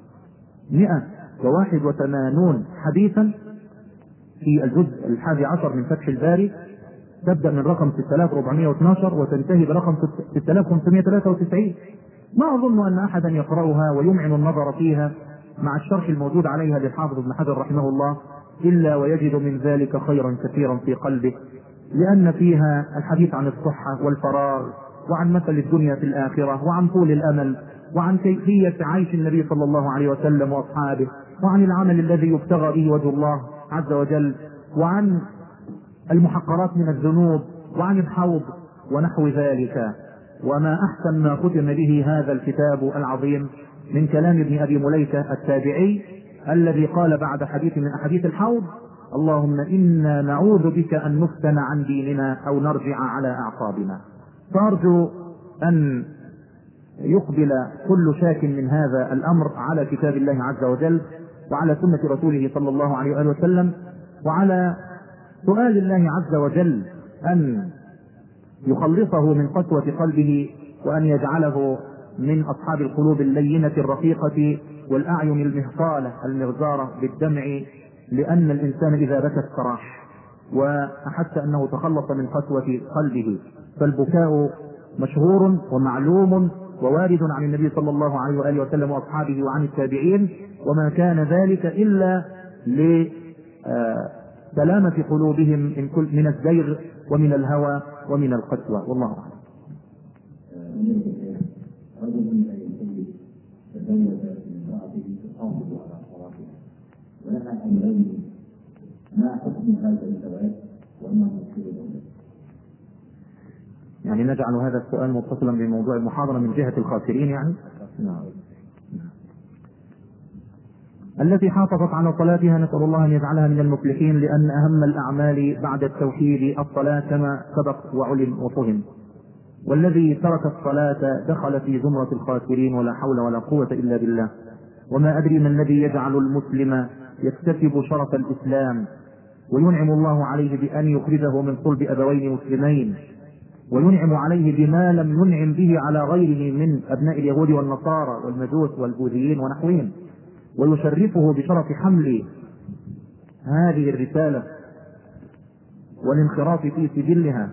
B: 181 حديثا في الجزء 11 من فتح الباري، تبدأ من رقم 6412 وتنتهي برقم 6593. ما أظن أن أحدا يقرأها ويمعن النظر فيها مع الشرح الموجود عليها للحافظ ابن حجر رحمه الله إلا ويجد من ذلك خيرا كثيرا في قلبه، لأن فيها الحديث عن الصحة والفراغ، وعن مثل الدنيا في الآخرة، وعن طول الأمل، وعن كيفية عيش النبي صلى الله عليه وسلم وأصحابه، وعن العمل الذي يبتغى به وجه الله عز وجل، وعن المحقرات من الذنوب، وعن الحوض ونحو ذلك. وما أحسن ما ختم به هذا الكتاب العظيم من كلام ابن أبي مليكة التابعي الذي قال بعد حديث من أحاديث الحوض: اللهم إنا نعوذ بك أن نفتن عن ديننا أو نرجع على أعقابنا. فأرجو أن يقبل كل شاك من هذا الأمر على كتاب الله عز وجل، وعلى سنة رسوله صلى الله عليه وآله وسلم، وعلى سؤال الله عز وجل أن يخلصه من قسوة قلبه، وأن يجعله من أصحاب القلوب اللينة الرقيقة والأعين المهطالة المغزارة بالدمع، لأن الإنسان إذا بكى استراح وأحس أنه تخلص من قسوة قلبه. فالبكاء مشهور ومعلوم ووارد عن النبي صلى الله عليه وآله وسلم وأصحابه وعن التابعين، وما كان ذلك إلا لسلامة قلوبهم من الزيغ ومن الهوى ومن القسوة. والله أعلم.
C: رجل لا يصلي تزوج بامرأته تحافظ على صلاتها ولها أمرين، ما حكم هذا الزواج وما مشكلة ذلك؟
B: يعني نجعل هذا السؤال متصلا بموضوع المحاضرة من جهة الخاسرين يعني؟ نعم. التي حافظت على صلاتها نسأل الله أن يجعلها من المفلحين، لأن أهم الأعمال بعد التوحيد الصلاة كما سبق وعلم وفهم. والذي ترك الصلاة دخل في زمرة الخاسرين، ولا حول ولا قوة إلا بالله. وما أدري ما الذي يجعل المسلم يكتسب شرف الإسلام وينعم الله عليه بأن يخرجه من صلب أبوين مسلمين، وينعم عليه بما لم ينعم به على غيره من أبناء اليهود والنصارى والمجوس والبوذيين ونحوهم، ويشرفه بشرف حمل هذه الرسالة والانخراط في سجلها،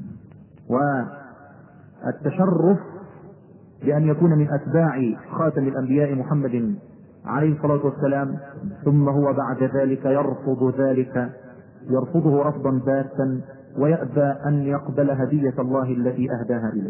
B: والتشرف بأن يكون من أتباع خاتم الأنبياء محمد عليه الصلاة والسلام، ثم هو بعد ذلك يرفضه رفضا باتا، ويأبى أن يقبل هدية الله التي أهداها إليه.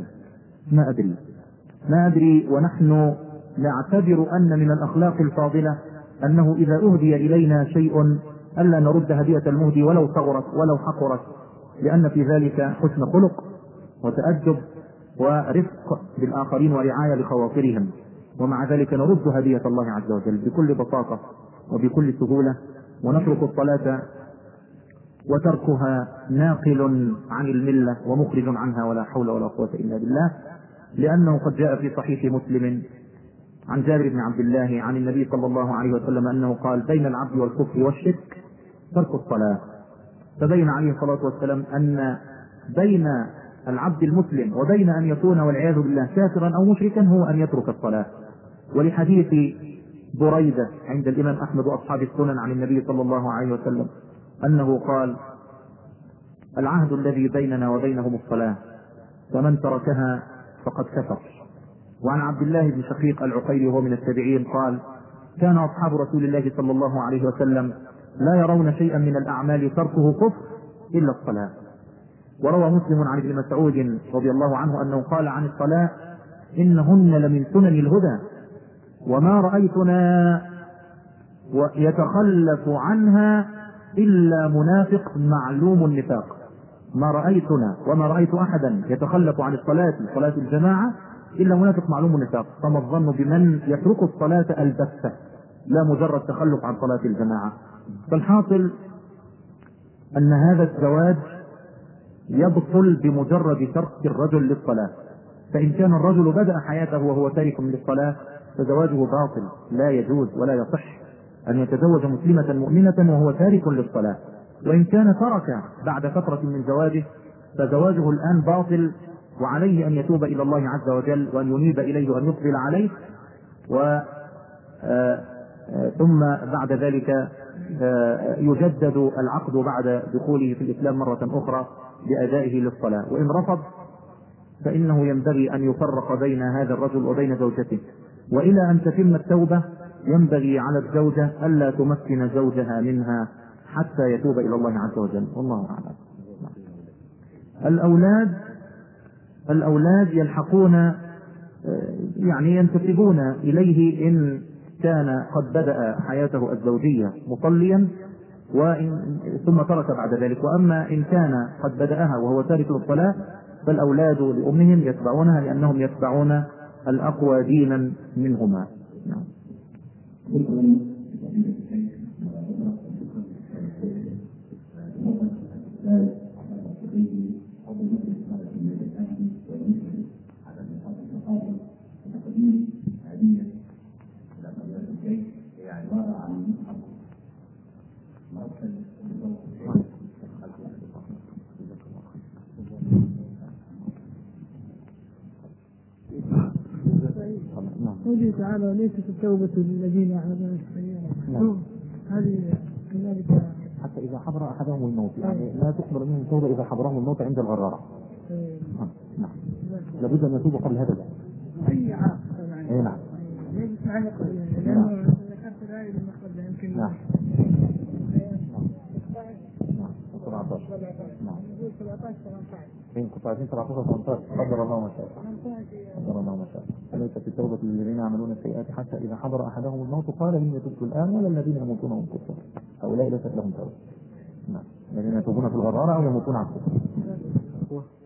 B: ما أدري. ونحن نعتبر أن من الأخلاق الفاضلة أنه إذا أهدي إلينا شيء ألا نرد هدية المهدي ولو صغرت ولو حقرت، لأن في ذلك حسن خلق وتأدب ورفق بالآخرين ورعاية لخواطرهم. ومع ذلك نرد هدية الله عز وجل بكل بساطة وبكل سهولة، ونترك الصلاة وتركها ناقل عن الملة ومخرج عنها، ولا حول ولا قوة إلا بالله. لأنه قد جاء في صحيح مسلم عن جابر بن عبد الله عن النبي صلى الله عليه وسلم أنه قال: بين العبد والكفر والشرك ترك الصلاة. فبين عليه الصلاة والسلام أن بين العبد المسلم وبين أن يكون والعياذ بالله كافرا أو مشركا هو أن يترك الصلاة. ولحديث بريدة عند الإمام أحمد وأصحاب السنن عن النبي صلى الله عليه وسلم أنه قال: العهد الذي بيننا وبينهم الصلاة، فمن تركها فقد كفر. وعن عبد الله بن شقيق العقيلي وهو من التابعين قال: كان أصحاب رسول الله صلى الله عليه وسلم لا يرون شيئا من الأعمال تركه كفر إلا الصلاة. وروى مسلم عن ابن مسعود رضي الله عنه أنه قال عن الصلاة: إنهن لمن سنن الهدى، وما رأيتنا يتخلف عنها إلا منافق معلوم النفاق. ما رأيتنا وما رأيت أحدا يتخلف عن صلاة الجماعة إلا منافق معلوم النفاق. فما الظن بمن يترك الصلاة البتة، لا مجرد تخلف عن صلاة الجماعة. فالحاصل أن هذا الزواج يبطل بمجرد ترك الرجل للصلاة. فإن كان الرجل بدأ حياته وهو تارك للصلاة فزواجه باطل، لا يجوز ولا يصح أن يتزوج مسلمة مؤمنة وهو تارك للصلاة. وإن كان ترك بعد فترة من زواجه فزواجه الآن باطل، وعليه أن يتوب إلى الله عز وجل وأن ينيب إليه وأن يقبل عليه، ثم بعد ذلك يجدد العقد بعد دخوله في الإسلام مرة أخرى بأدائه للصلاة. وإن رفض فإنه ينبغي أن يفرق بين هذا الرجل وبين زوجته، وإلى أن تتم التوبة ينبغي على الزوجة ألا تمكن زوجها منها حتى يتوب إلى الله عز وجل. والله أعلم. الأولاد يلحقون يعني ينتسبون إليه إن كان قد بدأ حياته الزوجية مصليا ثم ترك بعد ذلك، وأما إن كان قد بدأها وهو تارك للصلاة فالأولاد لأمهم يتبعونها لأنهم يتبعون الأقوى دينا منهما. نعم.
D: قوله تعالى وليست التوبة للذين يعملون السيئات. هذه كذلك
B: حتى إذا حضر أحدهم الموت، يعني لا تقبل منهم التوبة إذا حضرهم الموت عند الغرارة. نعم. لابد أن يتوب قبل هذا.
D: أي عاق طبعا.
B: نعم.
D: ليس معنى قبل لأنه ذكرت الآية لما قبل يمكن.
B: نعم. 17. نعم.
D: 17
B: بين قطعتين 17 18 قدر الله ما شاء. قدر الله ما شاء. ليست التوبة للذين يعملون السيئات حتى إذا حضر أحدهم الموت قال إني تبت الآن ولا الذين يموتون وهم كفار. هؤلاء ليست لهم توبة. نعم. الذين يتوبون في الغرارة أو يموتون عن كفر.